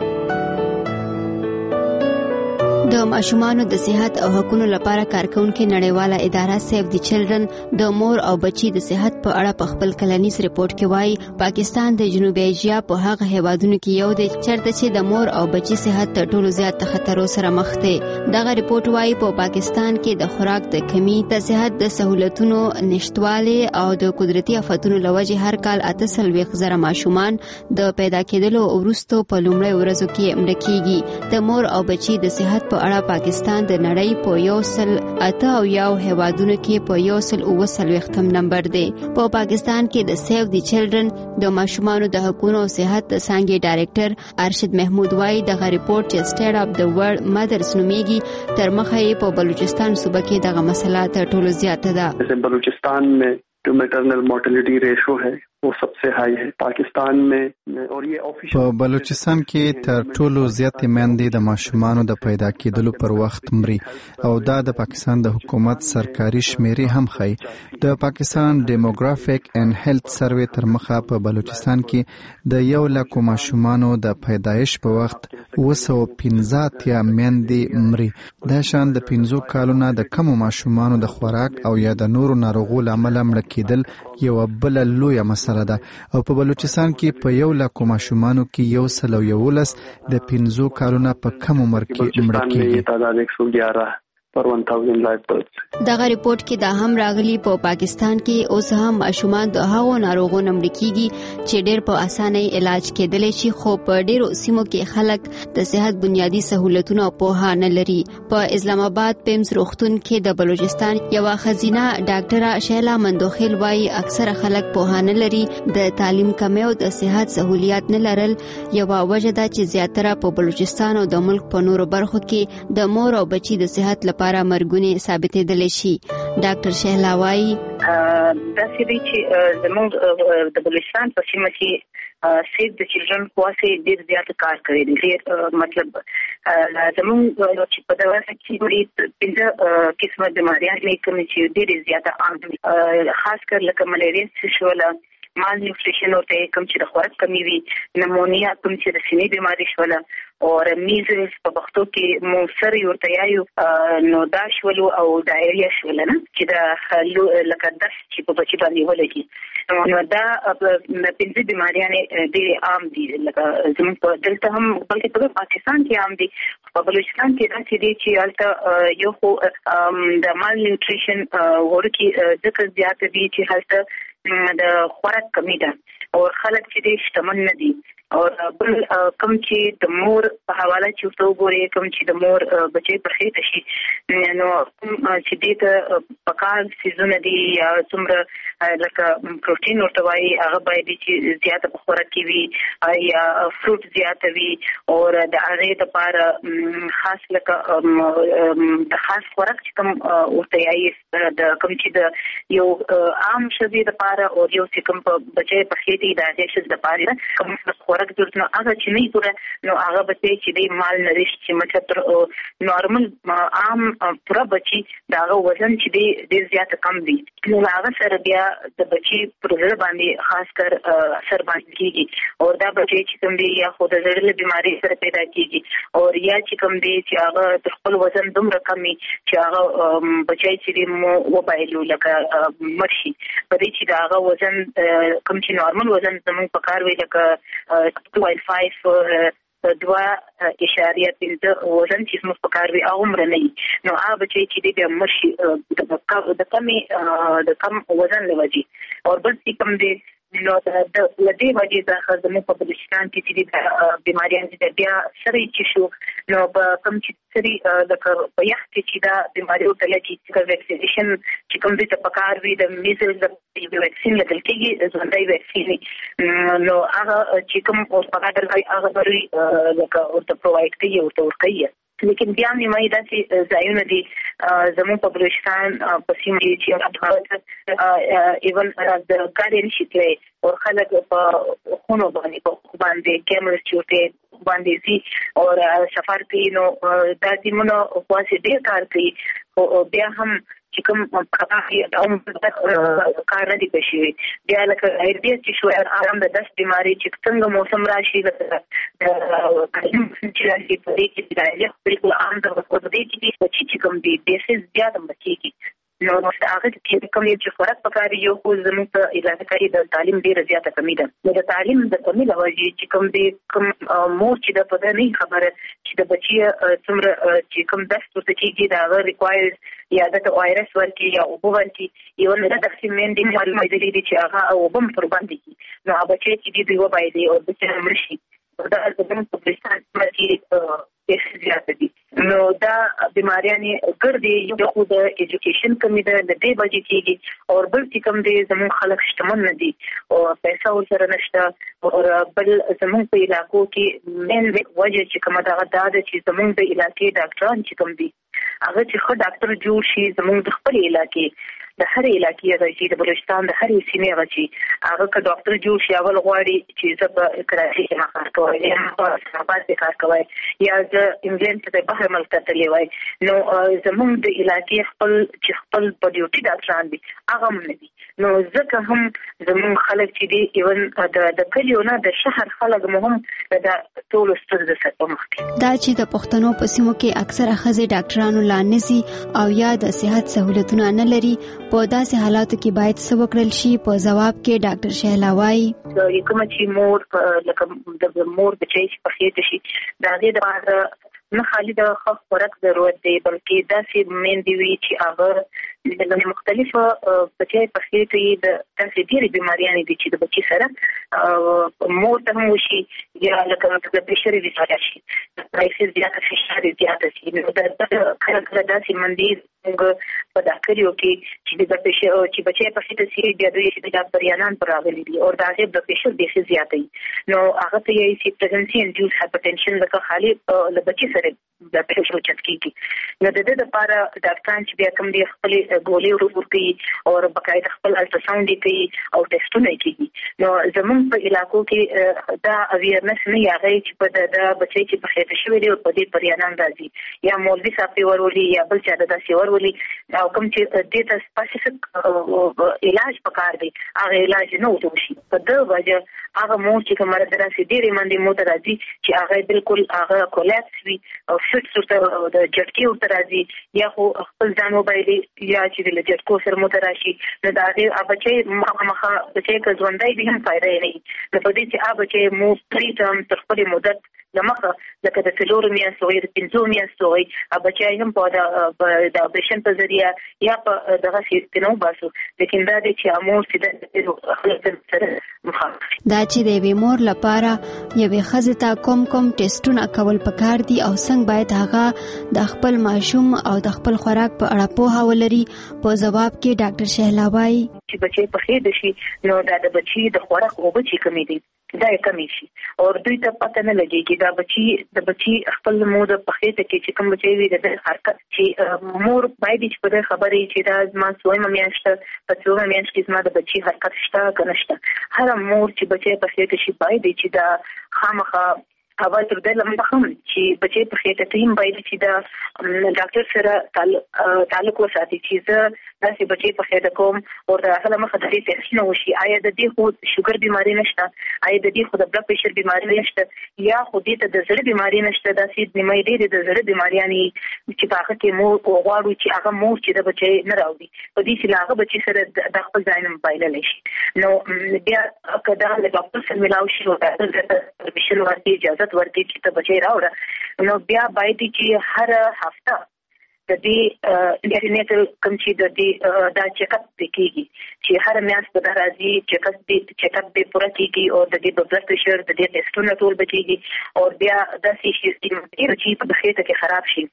د ماشومانو د صحت او حقوقو لپاره کارکونکو نړیواله اداره سیف دی چلډرن د مور او بچي د صحت په اړه په خپل کلنیز ریپورت کې وایي پاکستان د جنوب ایشیا په هغه هیوادونو کې یو دی چیرته چې د مور او بچي صحت تر ټولو زیات خطرو سره مخ دی. دغه ریپورت وایي په پاکستان کې د خوراک د کمی، د صحت د سہولتونو نشټواله او د قدرتي آفتونو لوجه هر کال 8,000 ماشومان د پیدا کېدلو وروسته په لومړی ورځو کې مړه کیږي. د مور او بچي د صحت په اړه پاکستان د نړۍ په 108 هیوادونو کې په 139 نمبر دی. په پاکستان کې د سیف دی چلډرن د ماشومانو د حقوقو او صحت د څنګه ډایریکټر ارشد محمود وایي دغه ریپورت چې سټیټ اف د ورلد مدرز نومیږي تر مخه په بلوچستان صوبه کې دغه مسله تر ټولو زیاته ده. بلوچستان में जो मैटरनल मोर्टेलिटी रेशो है वो सबसे हाई है पाकिस्तान में और ये په بلوچستان کې تر ټولو زیاتې میندې د ماشومانو د پیدا کېدلو پر وخت مري او دا د پاکستان د حکومت سرکاري شمیرې هم ښیي د پاکستان ډیموګرافیک اینڈ هیلث سروې تر مخه په بلوچستان کې د 100,000 ماشومانو د پیدایش په وخت 215 میندې مري دا شان د 15 کالونو د کم ماشومانو د خوراک او یا د نورو ناروغو لامل مړه کېدل یو بل لوی مسله ده او په بلوچستان کې په 100,000 ماشومانو کې 111 د 15 کالونو په کم عمر کې مړه کېږي دغه ریپورت کې دا هم راغلی په پاکستان کې اوس هم ماشومان د هغو ناروغونو مړه کیږي چې ډېر په اسانۍ علاج کېدلی شي خو په ډېرو سیمو کې خلک د صحت بنیادی سہولتونو په نه لري په اسلام آباد پیمز روغتون کې د بلوچستان یو خزینه ډاکټره شیلا مندوخیل وايي اکثره خلک په نه لري د تعلیم کمی او د صحت سہولیات نه لرل یو وجه ده چې زیاتره په بلوچستان او د ملک په نورو برخو کې د مور او بچي د صحت لپاره مرګونه ثابتېدل شي ډاکټر شهلا وايي دا چې زموږ د بلوچستان په سیمه کې سیف د چلډرن کواسي ډېر زیات کار کوي ډېر مطلب زموږ چې په دغه کې پنځه قسمه بیماریاں کوم چې ډېر زیات عام دي خاص کر لکه ملیریا شوله مال نیوټریشن او ته کوم چې د خوراک کمی وي نمونیا کوم چې د سینې بیماری شوله او میزلز په وختو کې مو سره ورته یایو نو دا شولو او ډایریا شوله نه چې د لکه داس چې په بچی باندې ولګي نو دا د پنځه بیماریاں ډېر عام دي لکه زموږ په دلته هم بلکې په پاکستان کې عام دي په بلوچستان کې دا چې هلته یو خو د مال نیوټریشن ورکی ځکه زیات دي چې هلته د خوراک کمی ده او خلک چې د شتمن نه دي او بل کوم چې د مور په حواله چې تاسو ګورئ کوم چې د مور بچي په خېټه شي نو چې د پکار سيزونه دي یا څومره لکه پروتین ورته وایي هغه باید چې زیاته په خوراک کې وي یا فروټ زیاته وي او د هغه لپاره خاص لکه د خاص خوراک چې کوم ورته یې د کوم چې د یو عام شذي لپاره او یو چې کوم په بچي په خېټه د هغه شذ لپاره کوم خوراک درته هغه چې نه پوره نو هغه بچي چې د مال نریش چې مطلب نورمال عام پوره بچي داغه وزن چې د زیات کم دي نو هغه سره بیا د بچي پر ځړ باندې خاص کر اثر باندې کیږي او دا بچي چې کوم دي یا خود زړه بیماری سره پیدا کیږي او یا چې کوم دي چې هغه د خپل وزن دومره کمی چې هغه بچي چې مو وبایلو لکه مرشي په دې چې هغه وزن کوم چې نورمال وزن زموږ په کار وی لکه 2.5 دوا اشاریه پنځه وزن چې موږ په کار وی عمر نه نو هغه بچي چې د مرشي د کم وزن لوجي او بل څه کم دي نو د لدی وجه د خدمت په بلوچستان کې چې د بیماریاں د بیا سره چې شو نو په کم چې سری د په یخت چې دا بیماریو ته لګي چې ویکسینیشن چې کوم دې ته پکار وي د میزلز د ویکسین لګل کېږي ځوندای ویکسین نو هغه چې کوم او پکار درغلي هغه وري لکه ورته پرووایډ کوي او ورته ورکوي لیکن بیا نیمه دا چې ځایونه دي زموږ په بلوچستان په سیمه کې چې ایون د ګاډي نشي تللی او خلک په خونو باندې کیمرې چورته باندې سي او سفر کوي نو دا دمنو خاصه ډیر کار کوي او بیا هم چې کوم کار نه دی پېښوي بیا لکه هربیا چې شو آرام د داس بیماری چې څنګه موسم راشي د چې راشي په دې کې دا بالکل عام د په دې کې چې کوم دی بیسز بیا د مکیږي نو هغه چې کوم یو خوراک پکاري یو خو زموږ په علاقه کې د تعلیم ډیره زیاته کمی ده نو د تعلیم د کمی له وجې چې کوم دی کوم مور چې د پدې نه خبره چې د بچي څومره چې کوم داس ورته کېږي دا ریکوایرز یا د وایرس ورکی یا اوبو ورکی یو نه د تقسیم دي معلومات دي چې هغه او بم پر باندې کی نو هغه چې دی وبایي او د څه مرشي دا د په بلوچستان کې زیات دي نو دا بیماریاں ګرځي یو خو د ایجوکیشن کمی ده د دې وجې کېږي او بل چې کوم دي زموږ خلک شتمن نه دي او پیسې ورسره نشته او بل زموږ په علاقو کې مین وجه چې کومه دا چې زموږ د علاقې ډاکټران چې کوم دي هغه چې خو ډاکټر جوړ شي زموږ د خپل علاقې د هر علاقې غږی د بلوچستان د هر سیمې غږی هغه که ډاکټر جوړ شي اول غواړي چې زه په کراچي کې کار کوم یا په اسلاماباد کې کار کوم یا زه انګلند ته بهر ملک ته تللی وای نو زموږ د علاقې خپل په ډیوټي ډاکټران دي هغه هم نه دي نو ځکه هم زموږ خلک چې دي ایون د کلیو نه د شهر خلک مهم د ټول ستونزې سره مخ دي دا چې د پښتنو په سیمو کې اکثره ښځې ډاکټرانو لا نشي او یا د صحت سہولتونه نه لري په داسې حالاتو کې باید څه وکړل شي په جواب کې ډاکټر شهلا وایي کوم چې مور لکه د مور بچی چې په خېټه شي دا د لپاره نه خالي د خوراک ضرورت دی بلکې داسې مېندې وي چې هغه د مختلفو بچي په خېټه د داسې ډېرې بیماریانې دي چې د بچي سره مور ته هم وشي یا لکه د پرېشر زیاته شي پرېشر زیاته فشار زیاته شي نو دا کله داسې مندي په داخليو کې چې د پرېشر چې بچي په خېټه سي بیا دوی چې د بریانان پر راغلي دي او دا غي د پرېشر ډېر زیاتې نو هغه ته یې چې پرېګنسي انډیوس هایپرټنشن لکه خالي له بچي د پېښو چت کیږي نو د دې لپاره ډاکټران چې بیا کوم دي خپل ګولې ورکوي او بقاعده خپل الټراساوند کوي او ټیسټونه کوي نو زموږ په علاقو کې دا اویرنس نه یاغي چې په د بچي چې په خېټه شوی دی او په دې پریانان راځي یا مولوی صاحب ورولي یا بل چا د داسې ورولي او کوم چې د دې سپیسیفیک علاج پکار دی هغه علاج نه وشي په دغه وجه هغه مو چې کومه دراسي ډېرې منډي مو ته راځي چې هغه بالکل هغه کولاپس وي او فټ ورته د جټکی ورته راځي یا خو خپل ځان وبایلي یا چې د جټکو سره متراشي نو دا هغه بچي مخه بچي که ژوندۍ دي هم فائدہ نه نو په دې چې هغه بچي مو پریټم تر خپل مدت لمخه لکه د فلور میاشتو د 5 میاشتو هغه بچي هم په د اپریشن په ذریعہ یا په دغه سیستم باسو لیکن دا د چې امور چې د خلک سره مخالف دا چې د بیمور لپاره یوې ښځې ته کوم ټیسټونه کول پکار دي او څنګه باید هغه د خپل ماشوم او د خپل خوراک په اړه پوهه ولري په جواب کې ډاکټر شهلا وایي چې بچي په خېټه شي نو دا د بچي د خوراک او بچي کمی دي دا یې کمی شي او دوی ته پته نه لګي دا د بچي خپل مود په خېټه کې چې کوم بچي وي د حرکت چې مور باید چې په خبرې چې دا ما سوې میاشت په څو میاشت کې زما د بچي حرکت شته کنه شته هر مور چې بچي په خېټه شي باید چې دا خامخا اول تر دې لمبه هم چې بچي په خېټه ټیم باید چې دا ډاکټر سره تعلق وساتي چې زه داسې بچي په خېټه کوم او دا هغه مخه د دې ټیسټ نه وشي آیا د دې خو شوګر بیماری نشته آیا د دې خو د بلډ پريشر بیماری نشته یا خو دې ته د زړه بیماری نشته داسې نیمه دې د زړه بیماریانی چې په هغه کې مو غواړو چې هغه مو چې د بچي نه راوړي په دې چې هغه بچي سره د خپل ځای نه موبایل لشي نو بیا کدا له ډاکټر سره ملاوي شي او د پرمیشن ورته اجازه ورته چې ته بچي راوړه نو بیا باید چې هر هفته د دې انټرنیټل کوم چې د دې دا چیک اپ کیږي چې هر میاشت په راځي چیک اپ به پوره کیږي او د دې بلډ پريشر د دې ټیسټونه ټول بچيږي او بیا د سیستم چې په خېټه کې خراب شي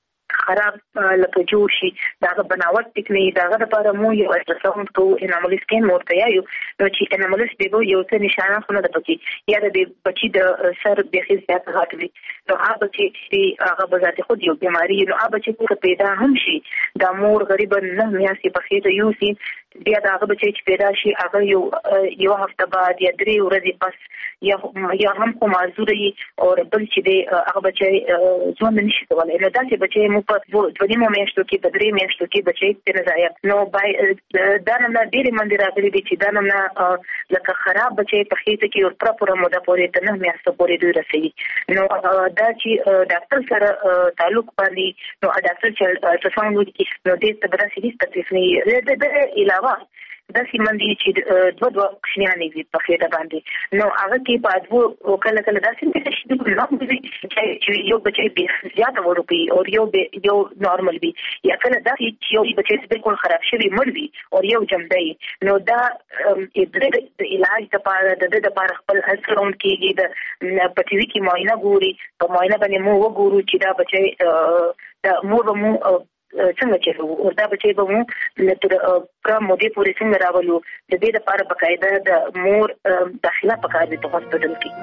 خراب لکه جوړ شي دا بناوټ ټکنی دا غره لپاره مو یو الټراساوند کو انامل سکین ورته یو نو چې انامل سکین یو څه نشانه خو نه د بچي یا د بچي د سر بخي زیات غاټوي نو هغه بچي چې هغه بذات خود یو بیماری نو هغه بچي په پیدا هم شي دا مور غریب نه میاسي په خېټه یو سي بیا دا هغه بچي چې پیدا شي هغه یو هفته بعد یا 3 ورځې پس یا هم کوم معذوري او بل چې دی هغه بچي ژوند نشي کولای نو دا چې بچي مو په 2 میاشتو کې په 3 میاشتو کې بچي په ځای نو بای دا نه ډېر منډي راغلي دي چې دا نه لکه خراب بچي په خېټه کې او پوره موده پورې ته نه میاشتو پورې دوی رسېږي نو دا چې ډاکټر سره تعلق باندې نو ډاکټر چې الټراساوند وکړي نو دې ته دراسي هیڅ تکلیف نه د علاوه دا سیمندي چې دوه کښنیانې دي په خېټه باندې نو هغه کې په ادو کله دا څنګه شي د نوم دي چې یو بچي به زیاته ورپی او یو نورمال وي یا کله دا چې یو بچي بالکل خراب شوی مړ وي او یو جمدای نو دا د علاج لپاره د لپاره خپل الټراساوند کېږي د پټوي کې معاینه ګوري په معاینه باندې مو وګورو چې دا بچي د مو څنګه چې وردا بچي به مو تر پرم مودې پورې څنګه راولو د دې لپاره بقاعده د مور داخله پکار دي په هسپتال کې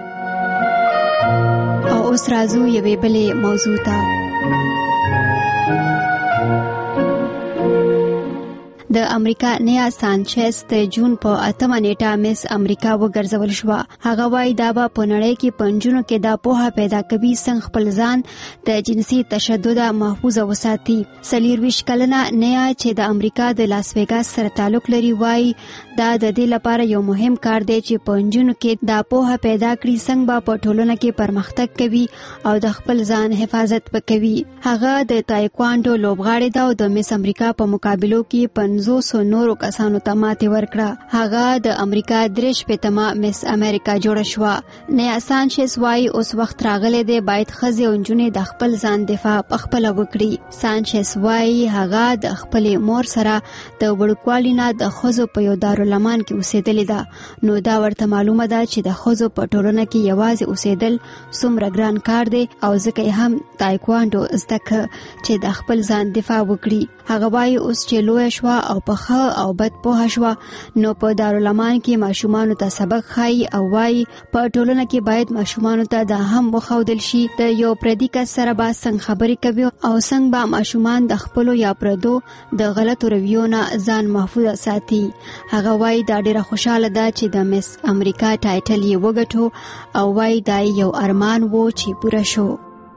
او اوس راځو یوې بلې موضوع ته د امریکا نیا سانچز د جون په 8 نیټه مس امریکا وګرځول شو. هغه وایي دا به په نړۍ کې پنځونو کې دا پوهه پیدا کوي څنګه خپل ځان د جنسي تشدد محفوظ وساتي. 24 کلنه نیا چې د امریکا د لاس ویګاس سره تعلق لري وایي دا د دې لپاره یو مهم کار دی چې پنځونو کې دا پوهه پیدا کړي څنګه به په ټولنه کې پرمختګ کوي او د خپل ځان حفاظت وکوي. هغه د تایکوانډو لوبغاړې ده او د مس امریکا په مقابلو کې 500 نورو کسانو ته ماتې ورکړه. هغه د امریکا 3 مس امریکا جوړه شو. نیا سانچز وايي اوس وخت راغلی دی باید ښځې او نجونې د خپل ځان دفاع پخپله وکړي. سانچز وايي هغه د خپلې مور سره د وړوکوالي نه د ښځو په یو دارالمان کې اوسېدلې ده. نو دا ورته معلومه ده چې د ښځو په ټولنه کې یوازې اوسېدل څومره ګران کار دی او ځکه یې هم تایکوانډو زده کړه چې د خپل ځان دفاع وکړي. هغه وايي اوس چې لویه شوه او په ښه او بد پوهه شوه نو په دارالمان کې ماشومانو ته سبق ښایي او وايي په ټولنه کې باید ماشومانو ته دا هم وښودل شي د یو پردي کس سره به څنګه خبرې کوي او څنګه به ماشومان د خپلو یا پردو د غلطو رویو نه ځان محفوظ ساتي. هغه وايي دا ډیره خوشاله ده چې د مس امریکا ټایټل یې وګټو او وايي دا یو ارمان وو چې پوره شو.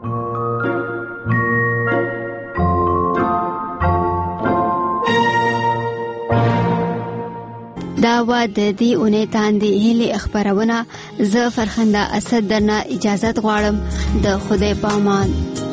دا و د دې اونۍ تاندې هیلې خبرونه. زه فرخنده اسد درنه اجازت غواړم. د خدای په امان.